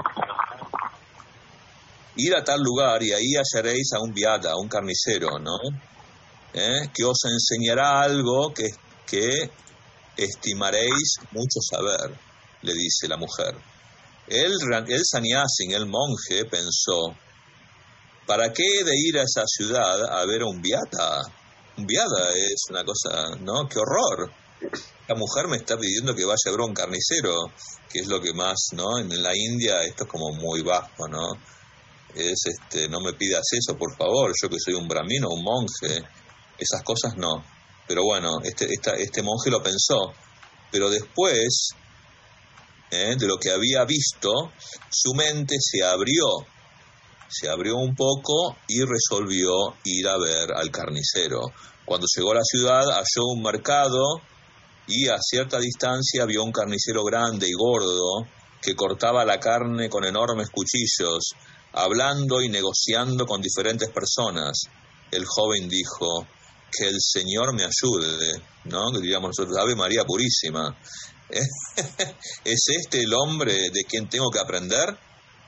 Ir a tal lugar y ahí hallaréis a un vyada, un carnicero, ¿no? Que os enseñará algo que estimaréis mucho saber, le dice la mujer. El sannyasin, el monje, pensó: ¿para qué he de ir a esa ciudad a ver a un vyada? Un vyada es una cosa, ¿no? ¡Qué horror! La mujer me está pidiendo que vaya a ver a un carnicero, que es lo que más, ¿no? En la India esto es como muy bajo, ¿no? No me pidas eso, por favor, yo que soy un brahmino, un monje, esas cosas no. Pero bueno, este monje lo pensó, pero después de lo que había visto, su mente se abrió un poco y resolvió ir a ver al carnicero. Cuando llegó a la ciudad halló un mercado y a cierta distancia vio un carnicero grande y gordo que cortaba la carne con enormes cuchillos, hablando y negociando con diferentes personas. El joven dijo: que el Señor me ayude, ¿no? Que diríamos nosotros: Ave María Purísima. ¿Es este el hombre de quien tengo que aprender?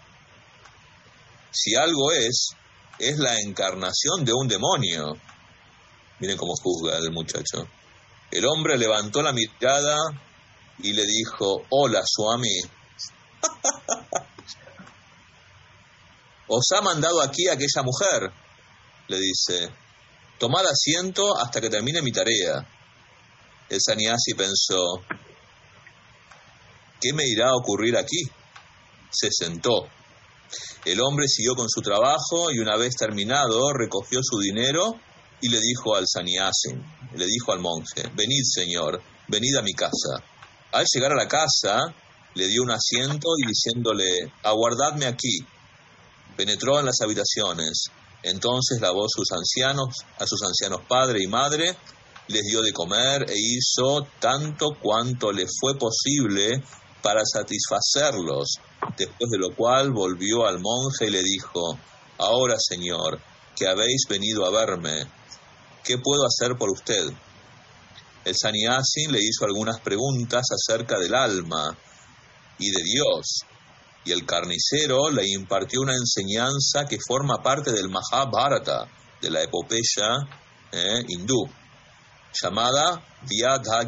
Si algo es la encarnación de un demonio. Miren cómo juzga el muchacho. El hombre levantó la mirada y le dijo: hola, Swami. Os ha mandado aquí aquella mujer, le dice. Tomad asiento hasta que termine mi tarea. El sannyasi pensó: ¿qué me irá a ocurrir aquí? Se sentó. El hombre siguió con su trabajo y una vez terminado recogió su dinero y le dijo al sannyasin, le dijo al monje: venid, señor, venid a mi casa. Al llegar a la casa le dio un asiento y diciéndole: aguardadme aquí. Penetró en las habitaciones. Entonces lavó a sus ancianos padre y madre, les dio de comer e hizo tanto cuanto le fue posible para satisfacerlos, después de lo cual volvió al monje y le dijo: ahora, señor, que habéis venido a verme, ¿qué puedo hacer por usted? El sannyasin le hizo algunas preguntas acerca del alma y de Dios, y el carnicero le impartió una enseñanza que forma parte del Mahabharata, de la epopeya hindú, llamada Vyadha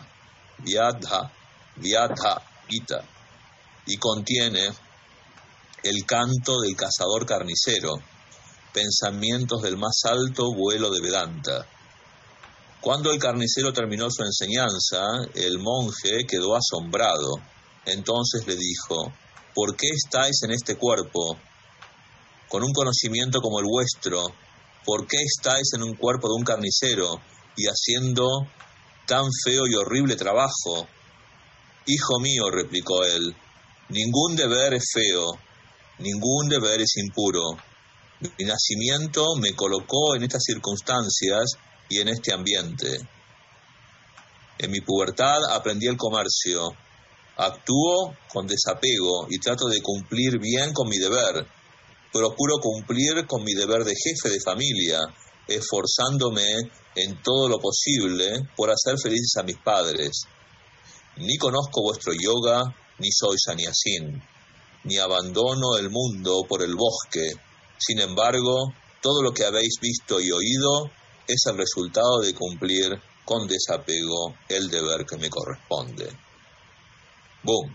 Gita, y contiene el canto del cazador carnicero, pensamientos del más alto vuelo de Vedanta. Cuando el carnicero terminó su enseñanza, el monje quedó asombrado. Entonces le dijo: ¿por qué estáis en este cuerpo? Con un conocimiento como el vuestro, ¿por qué estáis en un cuerpo de un carnicero y haciendo tan feo y horrible trabajo? Hijo mío, replicó él, ningún deber es feo, ningún deber es impuro. Mi nacimiento me colocó en estas circunstancias y en este ambiente. En mi pubertad aprendí el comercio. Actúo con desapego y trato de cumplir bien con mi deber. Procuro cumplir con mi deber de jefe de familia, esforzándome en todo lo posible por hacer felices a mis padres. Ni conozco vuestro yoga, ni soy sannyasin, ni abandono el mundo por el bosque. Sin embargo, todo lo que habéis visto y oído es el resultado de cumplir con desapego el deber que me corresponde. ¡Boom!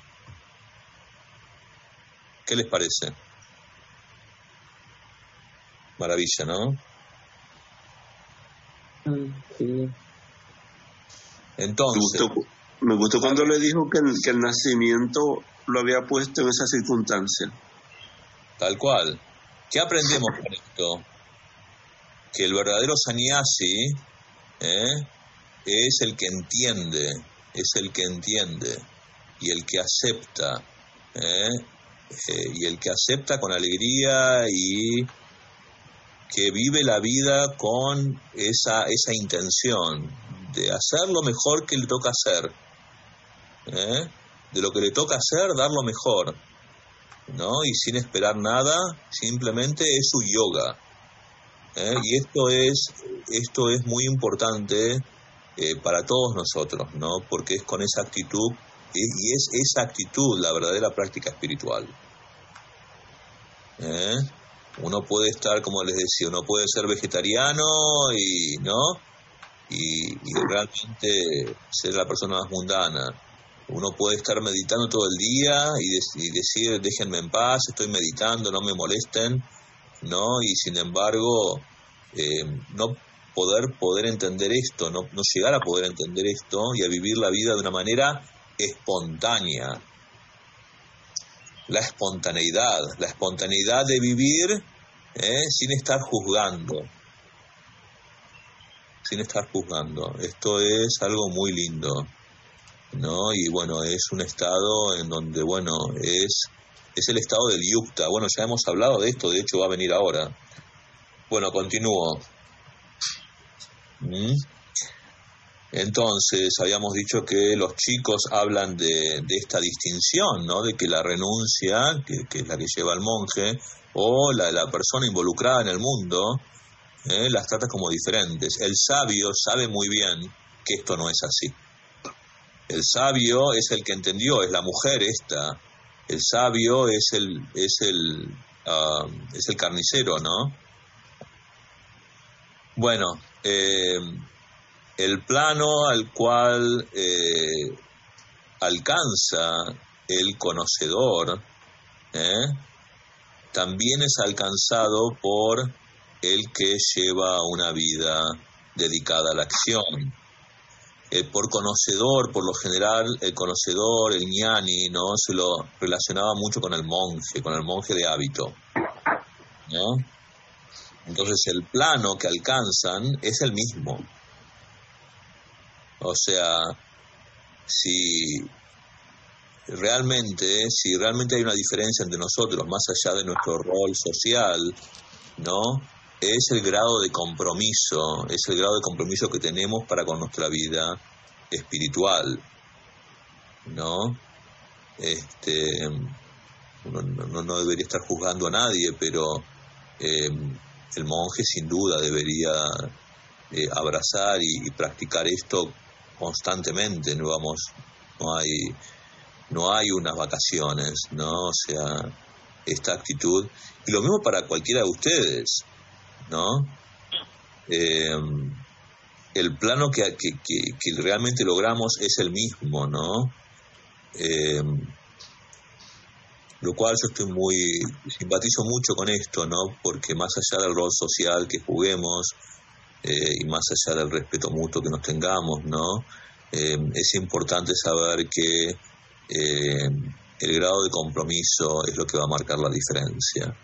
¿Qué les parece? Maravilla, ¿no?
Sí.
Entonces...
Me gustó cuando le dijo que el nacimiento lo había puesto en esa circunstancia.
Tal cual. ¿Qué aprendemos con esto? Que el verdadero sannyasi es el que entiende, y el que acepta, y el que acepta con alegría y que vive la vida con esa intención de hacer lo mejor que le toca hacer, de lo que le toca hacer, dar lo mejor, ¿no? Y sin esperar nada, simplemente es su yoga. Y esto es muy importante para todos nosotros, ¿no? Porque es con esa actitud, y es esa actitud la verdadera práctica espiritual. Uno puede estar, como les decía, uno puede ser vegetariano y realmente ser la persona más mundana. Uno puede estar meditando todo el día y decir, déjenme en paz, estoy meditando, no me molesten, ¿no? Y sin embargo, no poder entender esto, no llegar a poder entender esto y a vivir la vida de una manera espontánea. La espontaneidad de vivir sin estar juzgando. Esto es algo muy lindo, ¿no? Y bueno, es un estado en donde, bueno, es el estado del yukta. Bueno, ya hemos hablado de esto, de hecho va a venir ahora. Bueno, continúo. Entonces, habíamos dicho que los chicos hablan de esta distinción, ¿no? De que la renuncia, que es la que lleva el monje, o la persona involucrada en el mundo, las trata como diferentes. El sabio sabe muy bien que esto no es así. El sabio es el que entendió, es la mujer esta. El sabio es el carnicero, ¿no? Bueno, el plano al cual alcanza el conocedor también es alcanzado por el que lleva una vida dedicada a la acción. Por conocedor, por lo general, el conocedor, el ñani, ¿no? Se lo relacionaba mucho con el monje de hábito, ¿no? Entonces el plano que alcanzan es el mismo. O sea, si realmente hay una diferencia entre nosotros, más allá de nuestro rol social, ¿no? Es el grado de compromiso que tenemos para con nuestra vida espiritual, ¿no? Uno no debería estar juzgando a nadie, pero el monje sin duda debería abrazar y practicar esto constantemente. No hay unas vacaciones, ¿no? O sea, esta actitud, y lo mismo para cualquiera de ustedes, ¿no? El plano que realmente logramos es el mismo, ¿no? Lo cual yo simpatizo mucho con esto, ¿no? Porque más allá del rol social que juguemos y más allá del respeto mutuo que nos tengamos, ¿no? Es importante saber que el grado de compromiso es lo que va a marcar la diferencia.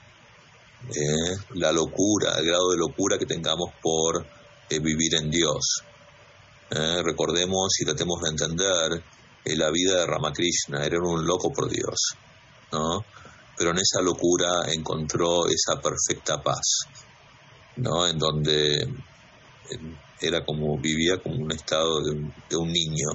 La locura, el grado de locura que tengamos por vivir en Dios. Recordemos y tratemos de entender la vida de Ramakrishna. Era un loco por Dios, ¿no? Pero en esa locura encontró esa perfecta paz, ¿no? En donde vivía como un estado de un niño.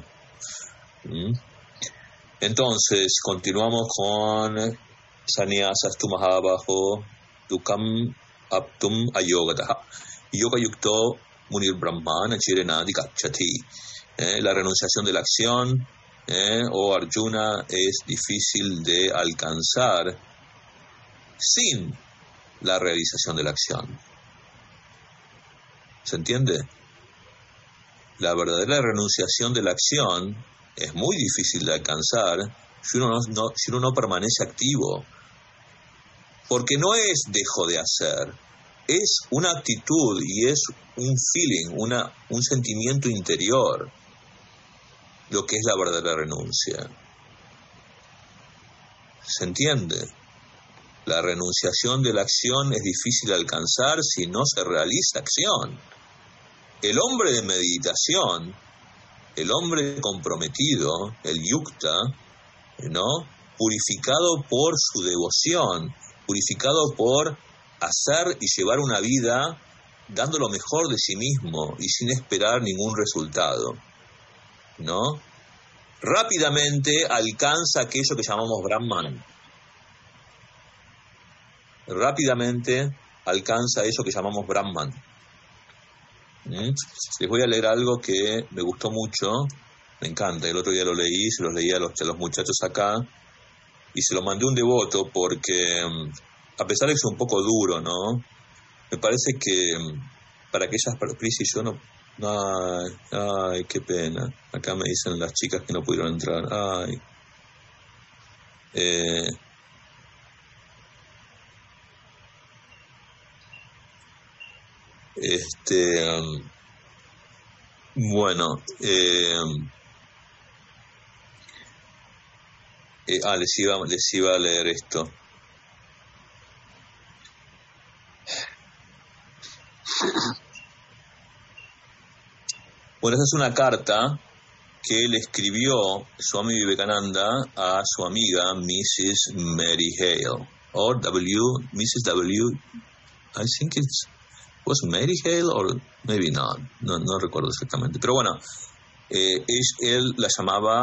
Entonces, continuamos con Sanyasastu Mahabaho Dukam Aptum Ayogataha Yoga Yukto Munir Brahman Chirenadi Gacchati. La renunciación de la acción, oh Arjuna, es difícil de alcanzar sin la realización de la acción. ¿Se entiende? La verdadera renunciación de la acción es muy difícil de alcanzar si uno no permanece activo. Porque no es dejo de hacer, es una actitud y es un feeling, un sentimiento interior, lo que es la verdadera renuncia. ¿Se entiende? La renunciación de la acción es difícil de alcanzar si no se realiza acción. El hombre de meditación, el hombre comprometido, el yukta, ¿no?, purificado por su devoción, purificado por hacer y llevar una vida dando lo mejor de sí mismo y sin esperar ningún resultado, ¿no? Rápidamente alcanza aquello que llamamos Brahman. Rápidamente alcanza eso que llamamos Brahman. Les voy a leer algo que me gustó mucho, me encanta. El otro día lo leí, se los leí a los muchachos acá y se lo mandé a un devoto porque, a pesar de que es un poco duro, ¿no?, me parece que para aquellas Prisi y yo no. Ay, qué pena. Acá me dicen las chicas que no pudieron entrar. Ay. Bueno, les iba a leer esto. Bueno, esa es una carta que le escribió Swami Vivekananda a su amiga Mrs. Mary Hale, o Mrs. W, I think was Mary Hale, or maybe not, no recuerdo exactamente, pero bueno, él la llamaba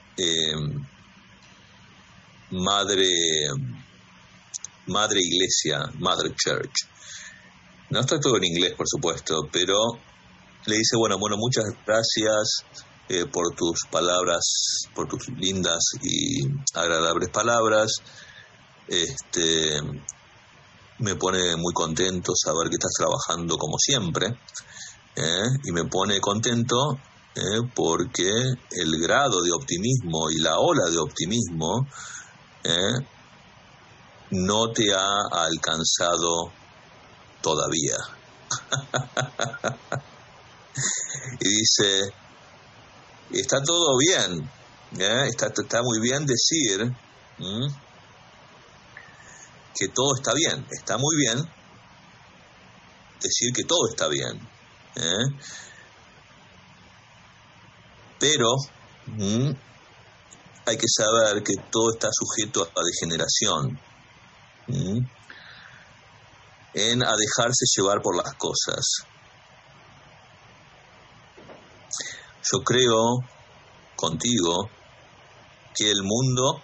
Madre Iglesia, Mother Church. No está todo en inglés, por supuesto, pero le dice, bueno, muchas gracias por tus palabras, por tus lindas y agradables palabras. Me pone muy contento saber que estás trabajando como siempre, y me pone contento porque el grado de optimismo y la ola de optimismo no te ha alcanzado todavía. Y dice, está todo bien, está muy bien decir que todo está bien, está muy bien decir que todo está bien, pero hay que saber que todo está sujeto a degeneración, a dejarse llevar por las cosas. Yo creo contigo que el mundo,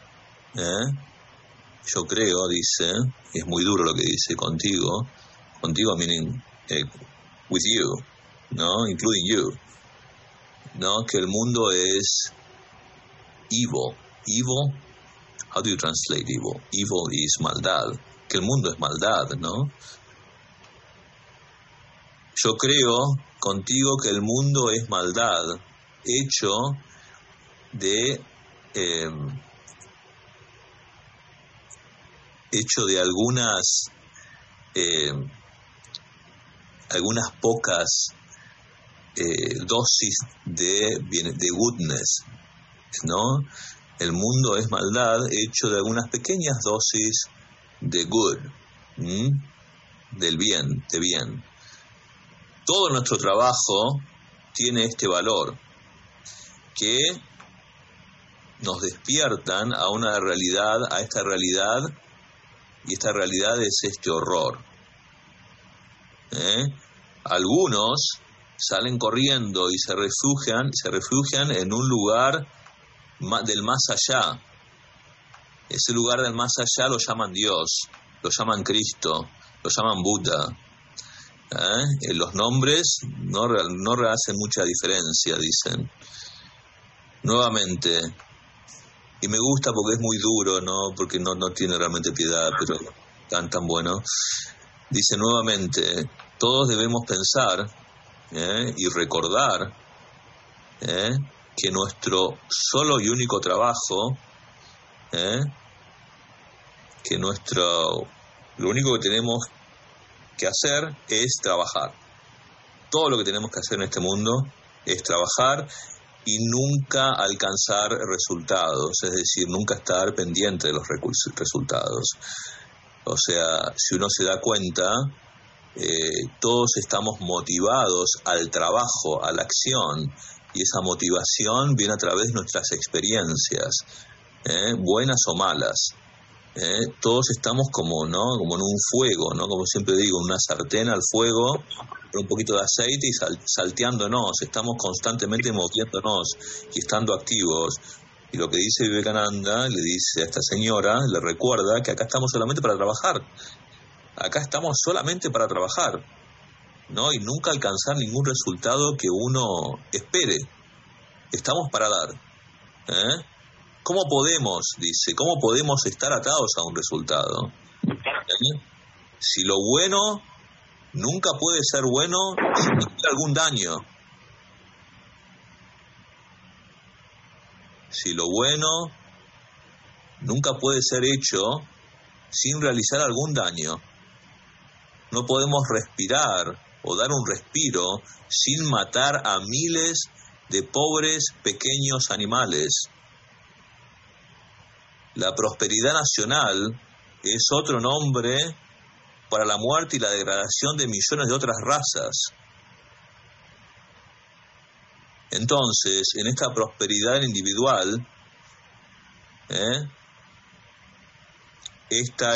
yo creo, dice, y es muy duro lo que dice, contigo meaning with you, ¿no? Including you, ¿no? Que el mundo es evil. Evil, how do you translate evil? Evil is maldad, que el mundo es maldad, ¿no? Yo creo contigo que el mundo es maldad, hecho de algunas pocas dosis de goodness, ¿no? El mundo es maldad hecho de algunas pequeñas dosis de good, del bien, de bien. Todo nuestro trabajo tiene este valor, que nos despiertan a una realidad, a esta realidad, y esta realidad es este horror. Algunos salen corriendo y se refugian en un lugar del más allá. Ese lugar del más allá lo llaman Dios, lo llaman Cristo, lo llaman Buda. Los nombres no hacen mucha diferencia, dicen. Nuevamente, y me gusta porque es muy duro, ¿no? Porque no tiene realmente piedad, pero tan bueno. Dice nuevamente, todos debemos pensar y recordar que nuestro solo y único trabajo, lo único que tenemos que hacer es trabajar. Todo lo que tenemos que hacer en este mundo es trabajar y nunca alcanzar resultados, es decir, nunca estar pendiente de los resultados. O sea, si uno se da cuenta, todos estamos motivados al trabajo, a la acción, y esa motivación viene a través de nuestras experiencias, buenas o malas. Todos estamos como en un fuego, ¿no? Como siempre digo, una sartén al fuego, con un poquito de aceite y salteándonos, estamos constantemente moviéndonos y estando activos. Y lo que dice Vivekananda, le dice a esta señora, le recuerda que acá estamos solamente para trabajar. Acá estamos solamente para trabajar, ¿no? Y nunca alcanzar ningún resultado que uno espere. Estamos para dar. ¿Cómo podemos estar atados a un resultado? Si lo bueno nunca puede ser bueno sin tener algún daño. Si lo bueno nunca puede ser hecho sin realizar algún daño. No podemos respirar o dar un respiro sin matar a miles de pobres pequeños animales. La prosperidad nacional es otro nombre para la muerte y la degradación de millones de otras razas. Entonces, en esta prosperidad individual, esta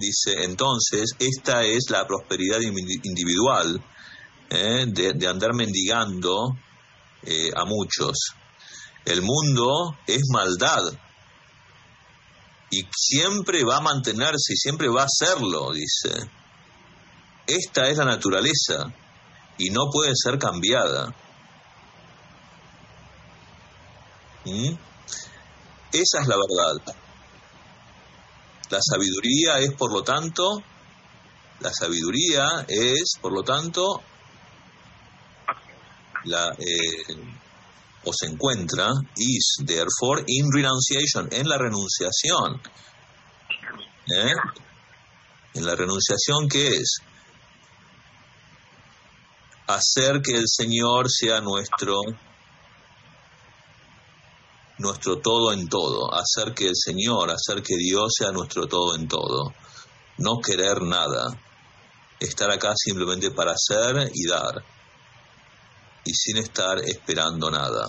es la prosperidad individual, de andar mendigando a muchos. El mundo es maldad y siempre va a mantenerse y siempre va a serlo, dice. Esta es la naturaleza y no puede ser cambiada. Esa es la verdad. La sabiduría es, por lo tanto, o se encuentra, is therefore in renunciation, en la renunciación. En la renunciación, ¿qué es? Hacer que el Señor sea nuestro todo en todo, hacer que Dios sea nuestro todo en todo, no querer nada, estar acá simplemente para hacer y dar, y sin estar esperando nada.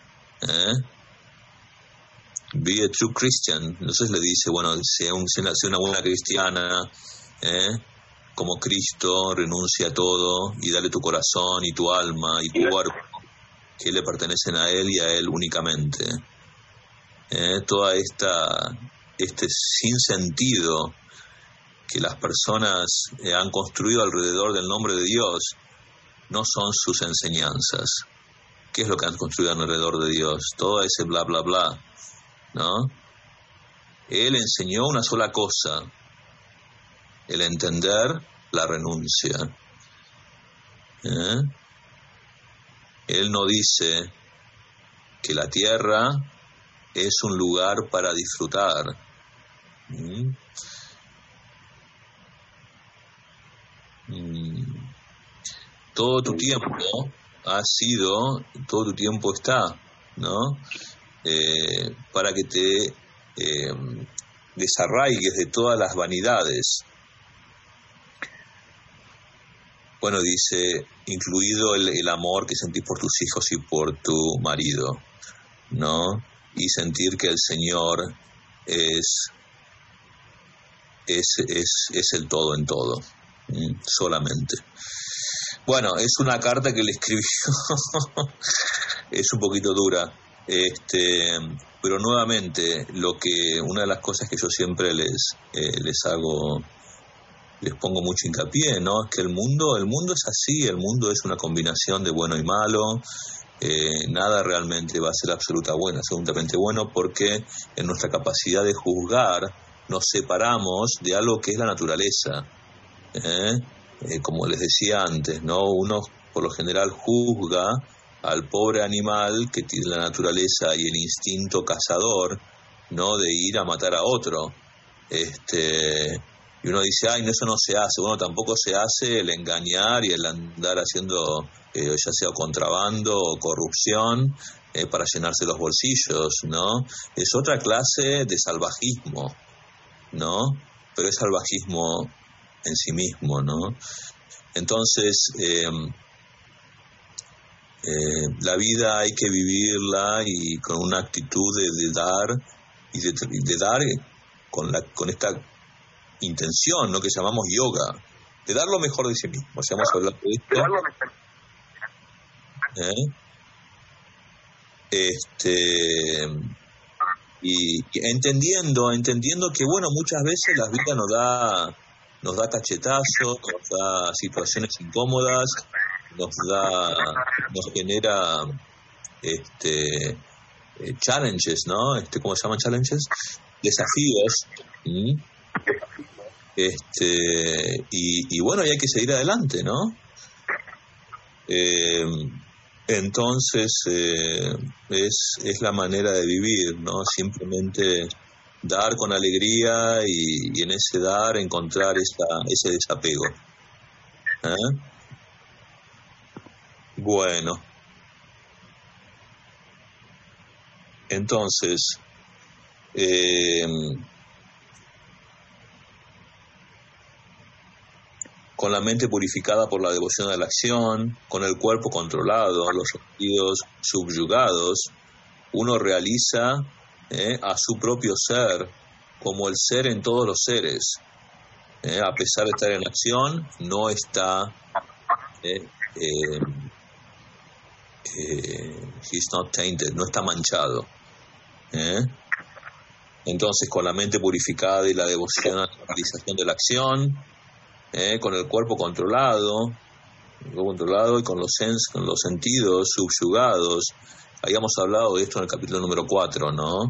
Be a true Christian. Entonces le dice, bueno, sea una buena cristiana, como Cristo, renuncia a todo y dale tu corazón y tu alma y tu cuerpo, que le pertenecen a Él y a Él únicamente. Toda este sinsentido que las personas han construido alrededor del nombre de Dios no son sus enseñanzas. ¿Qué es lo que han construido alrededor de Dios? Todo ese bla bla bla, ¿no? Él enseñó una sola cosa: el entender la renuncia. Él no dice que la tierra es un lugar para disfrutar. Todo tu tiempo todo tu tiempo está, ¿no? Para que te desarraigues de todas las vanidades. Bueno, dice, incluido el amor que sentís por tus hijos y por tu marido, ¿no? Y sentir que el Señor es el todo en todo, solamente. Bueno, es una carta que le escribió, es un poquito dura, pero nuevamente una de las cosas que yo siempre les pongo mucho hincapié, ¿no? Es que el mundo es así, el mundo es una combinación de bueno y malo. Nada realmente va a ser absolutamente bueno, porque en nuestra capacidad de juzgar nos separamos de algo que es la naturaleza. Como les decía antes, ¿no? Uno por lo general juzga al pobre animal que tiene la naturaleza y el instinto cazador, ¿no? De ir a matar a otro. Y uno dice, ay, no, eso no se hace. Bueno, tampoco se hace el engañar y el andar haciendo, ya sea contrabando o corrupción, para llenarse los bolsillos, ¿no? Es otra clase de salvajismo, ¿no? Pero es salvajismo en sí mismo, ¿no? Entonces, la vida hay que vivirla y con una actitud de dar y de dar con esta intención, ¿no? Que llamamos yoga, de dar lo mejor de sí mismo. Ya hemos hablado de esto. Y entendiendo que, bueno, muchas veces la vida nos da cachetazos, nos da situaciones incómodas, nos genera challenges, ¿no? ¿Cómo se llaman challenges? Desafíos. Y bueno, y hay que seguir adelante, ¿no? Entonces es la manera de vivir, ¿no? Simplemente dar con alegría y en ese dar encontrar ese desapego. Bueno, entonces con la mente purificada por la devoción a la acción, con el cuerpo controlado, los sentidos subyugados, uno realiza a su propio ser como el ser en todos los seres. A pesar de estar en acción, no está, he's not tainted, no está manchado. Entonces, con la mente purificada y la devoción a la realización de la acción, con el cuerpo controlado y con los sentidos subyugados. Habíamos hablado de esto en el capítulo número 4, ¿no?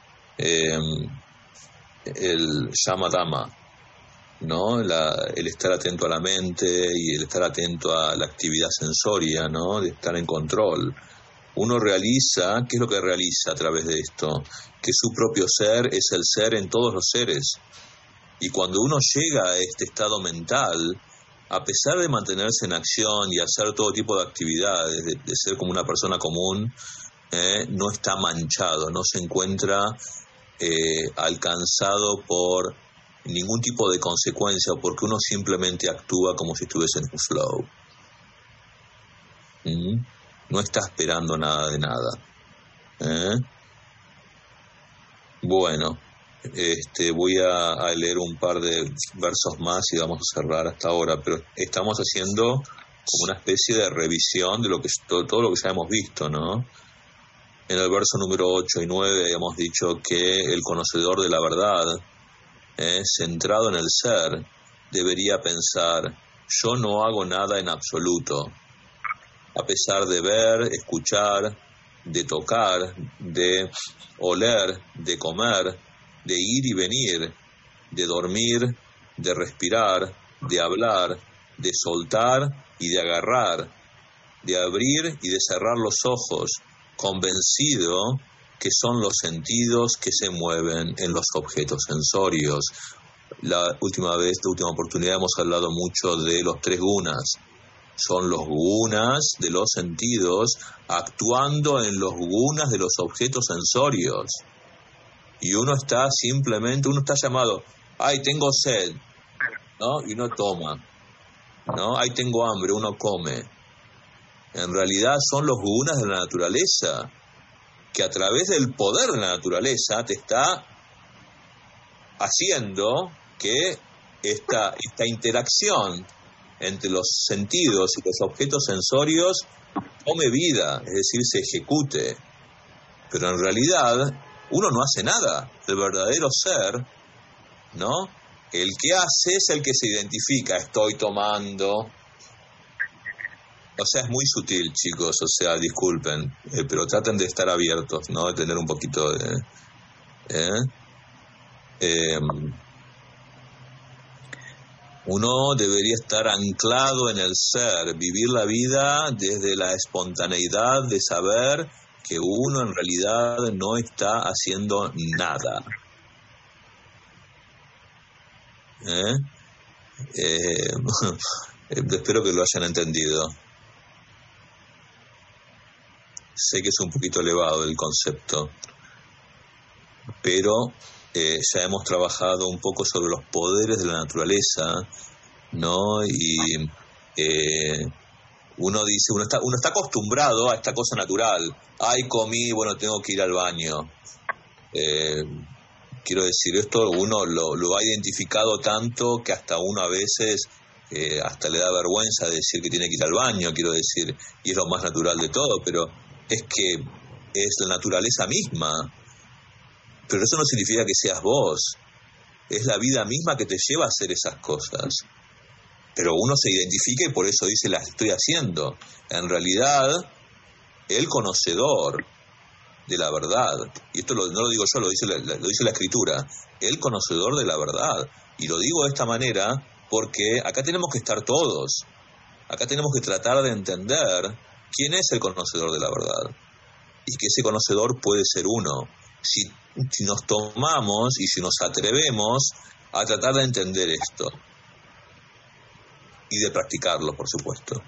El Shamadama, ¿no? El estar atento a la mente y el estar atento a la actividad sensoria, ¿no? De estar en control. Uno realiza, ¿qué es lo que realiza a través de esto? Que su propio ser es el ser en todos los seres. Y cuando uno llega a este estado mental, a pesar de mantenerse en acción y hacer todo tipo de actividades, de ser como una persona común, no está manchado, no se encuentra alcanzado por ningún tipo de consecuencia, porque uno simplemente actúa como si estuviese en un flow. No está esperando nada de nada. Bueno. Voy a leer un par de versos más y vamos a cerrar hasta ahora, pero estamos haciendo como una especie de revisión de todo lo que ya hemos visto, ¿no? En el verso número 8 y 9 hemos dicho que el conocedor de la verdad, centrado en el ser, debería pensar: yo no hago nada en absoluto, a pesar de ver, escuchar, de tocar, de oler, de comer, de ir y venir, de dormir, de respirar, de hablar, de soltar y de agarrar, de abrir y de cerrar los ojos, convencido que son los sentidos que se mueven en los objetos sensorios. La última oportunidad hemos hablado mucho de los 3 gunas. Son los gunas de los sentidos actuando en los gunas de los objetos sensorios. Y uno está llamado, ay, tengo sed, ¿no? Y uno toma, ¿no? Ay, tengo hambre, uno come. En realidad son los gunas de la naturaleza, que a través del poder de la naturaleza te está haciendo que esta interacción entre los sentidos y los objetos sensorios tome vida, es decir, se ejecute. Pero en realidad uno no hace nada. El verdadero ser, ¿no? El que hace es el que se identifica. Estoy tomando. O sea, es muy sutil, chicos. O sea, disculpen, pero traten de estar abiertos, ¿no? De tener un poquito de... Uno debería estar anclado en el ser, vivir la vida desde la espontaneidad de saber que uno en realidad no está haciendo nada. Espero que lo hayan entendido. Sé que es un poquito elevado el concepto, pero ya hemos trabajado un poco sobre los poderes de la naturaleza, ¿no? Y uno dice, uno está acostumbrado a esta cosa natural. Ay, comí, bueno, tengo que ir al baño. Quiero decir, esto uno lo ha identificado tanto que hasta uno a veces hasta le da vergüenza decir que tiene que ir al baño, quiero decir, y es lo más natural de todo, pero es que es la naturaleza misma. Pero eso no significa que seas vos. Es la vida misma que te lleva a hacer esas cosas. Pero uno se identifica y por eso dice, las estoy haciendo. En realidad, el conocedor de la verdad, y esto no lo digo yo, lo dice la Escritura, el conocedor de la verdad. Y lo digo de esta manera porque acá tenemos que estar todos. Acá tenemos que tratar de entender quién es el conocedor de la verdad. Y que ese conocedor puede ser uno. Si nos tomamos y si nos atrevemos a tratar de entender esto y de practicarlo, por supuesto.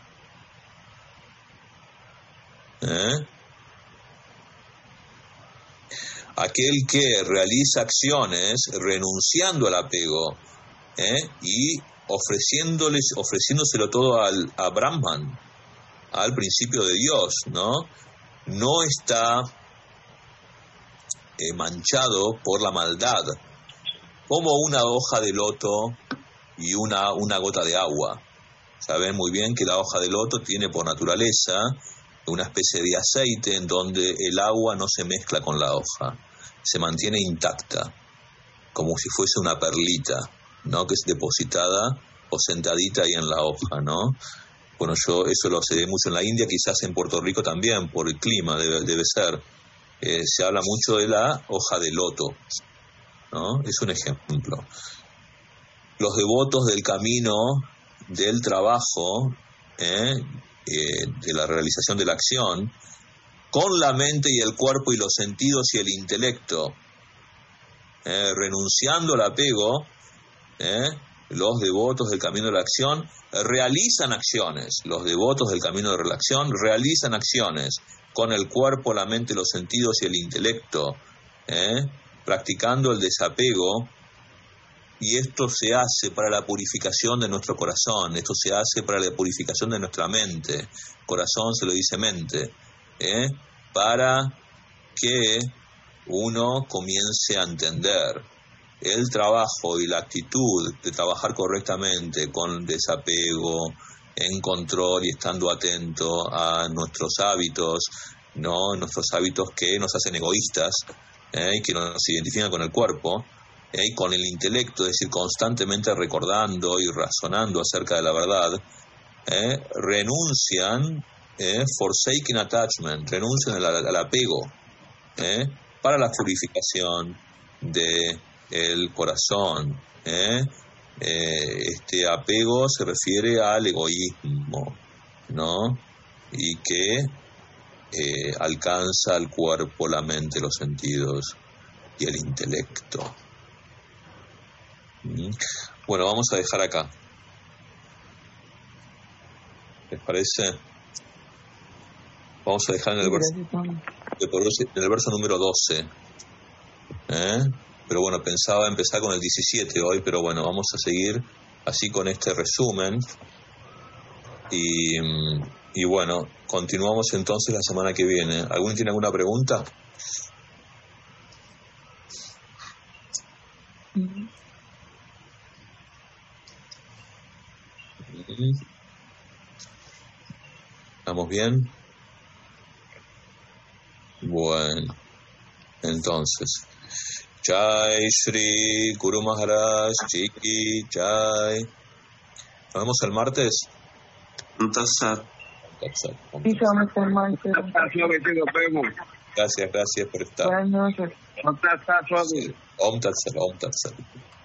Aquel que realiza acciones renunciando al apego y ofreciéndoselo todo a Brahman, al principio de Dios, no está manchado por la maldad, como una hoja de loto y una gota de agua. Saben muy bien que la hoja de loto tiene por naturaleza una especie de aceite en donde el agua no se mezcla con la hoja, se mantiene intacta, como si fuese una perlita, ¿no? Que es depositada o sentadita ahí en la hoja, ¿no? Bueno, eso lo sé mucho en la India, quizás en Puerto Rico también, por el clima debe ser. Se habla mucho de la hoja de loto, ¿no? Es un ejemplo. Los devotos del camino del trabajo, de la realización de la acción, con la mente y el cuerpo y los sentidos y el intelecto, renunciando al apego, los devotos del camino de la acción realizan acciones. Los devotos del camino de la acción realizan acciones con el cuerpo, la mente, los sentidos y el intelecto, practicando el desapego. Y esto se hace para la purificación de nuestro corazón, esto se hace para la purificación de nuestra mente. Corazón se lo dice mente, para que uno comience a entender el trabajo y la actitud de trabajar correctamente con desapego, en control y estando atento a nuestros hábitos, ¿no? Nuestros hábitos que nos hacen egoístas, y que nos identifican con el cuerpo, y con el intelecto, es decir, constantemente recordando y razonando acerca de la verdad, renuncian, forsaking attachment, renuncian al apego, para la purificación de el corazón. Este apego se refiere al egoísmo, ¿no? Y que alcanza el cuerpo, la mente, los sentidos y el intelecto. Bueno, vamos a dejar acá. ¿Les parece? Vamos a dejar en el verso número 12. Pero bueno, pensaba empezar con el 17 hoy, pero bueno, vamos a seguir así con este resumen. Y bueno, continuamos entonces la semana que viene. ¿Alguno tiene alguna pregunta? ¿Estamos bien? Bueno, entonces, Jai Shri Guru Maharaj Ji Ki Jai. Nos vemos el martes. Gracias por estar.
Buenas noches.
Om Tat Sat.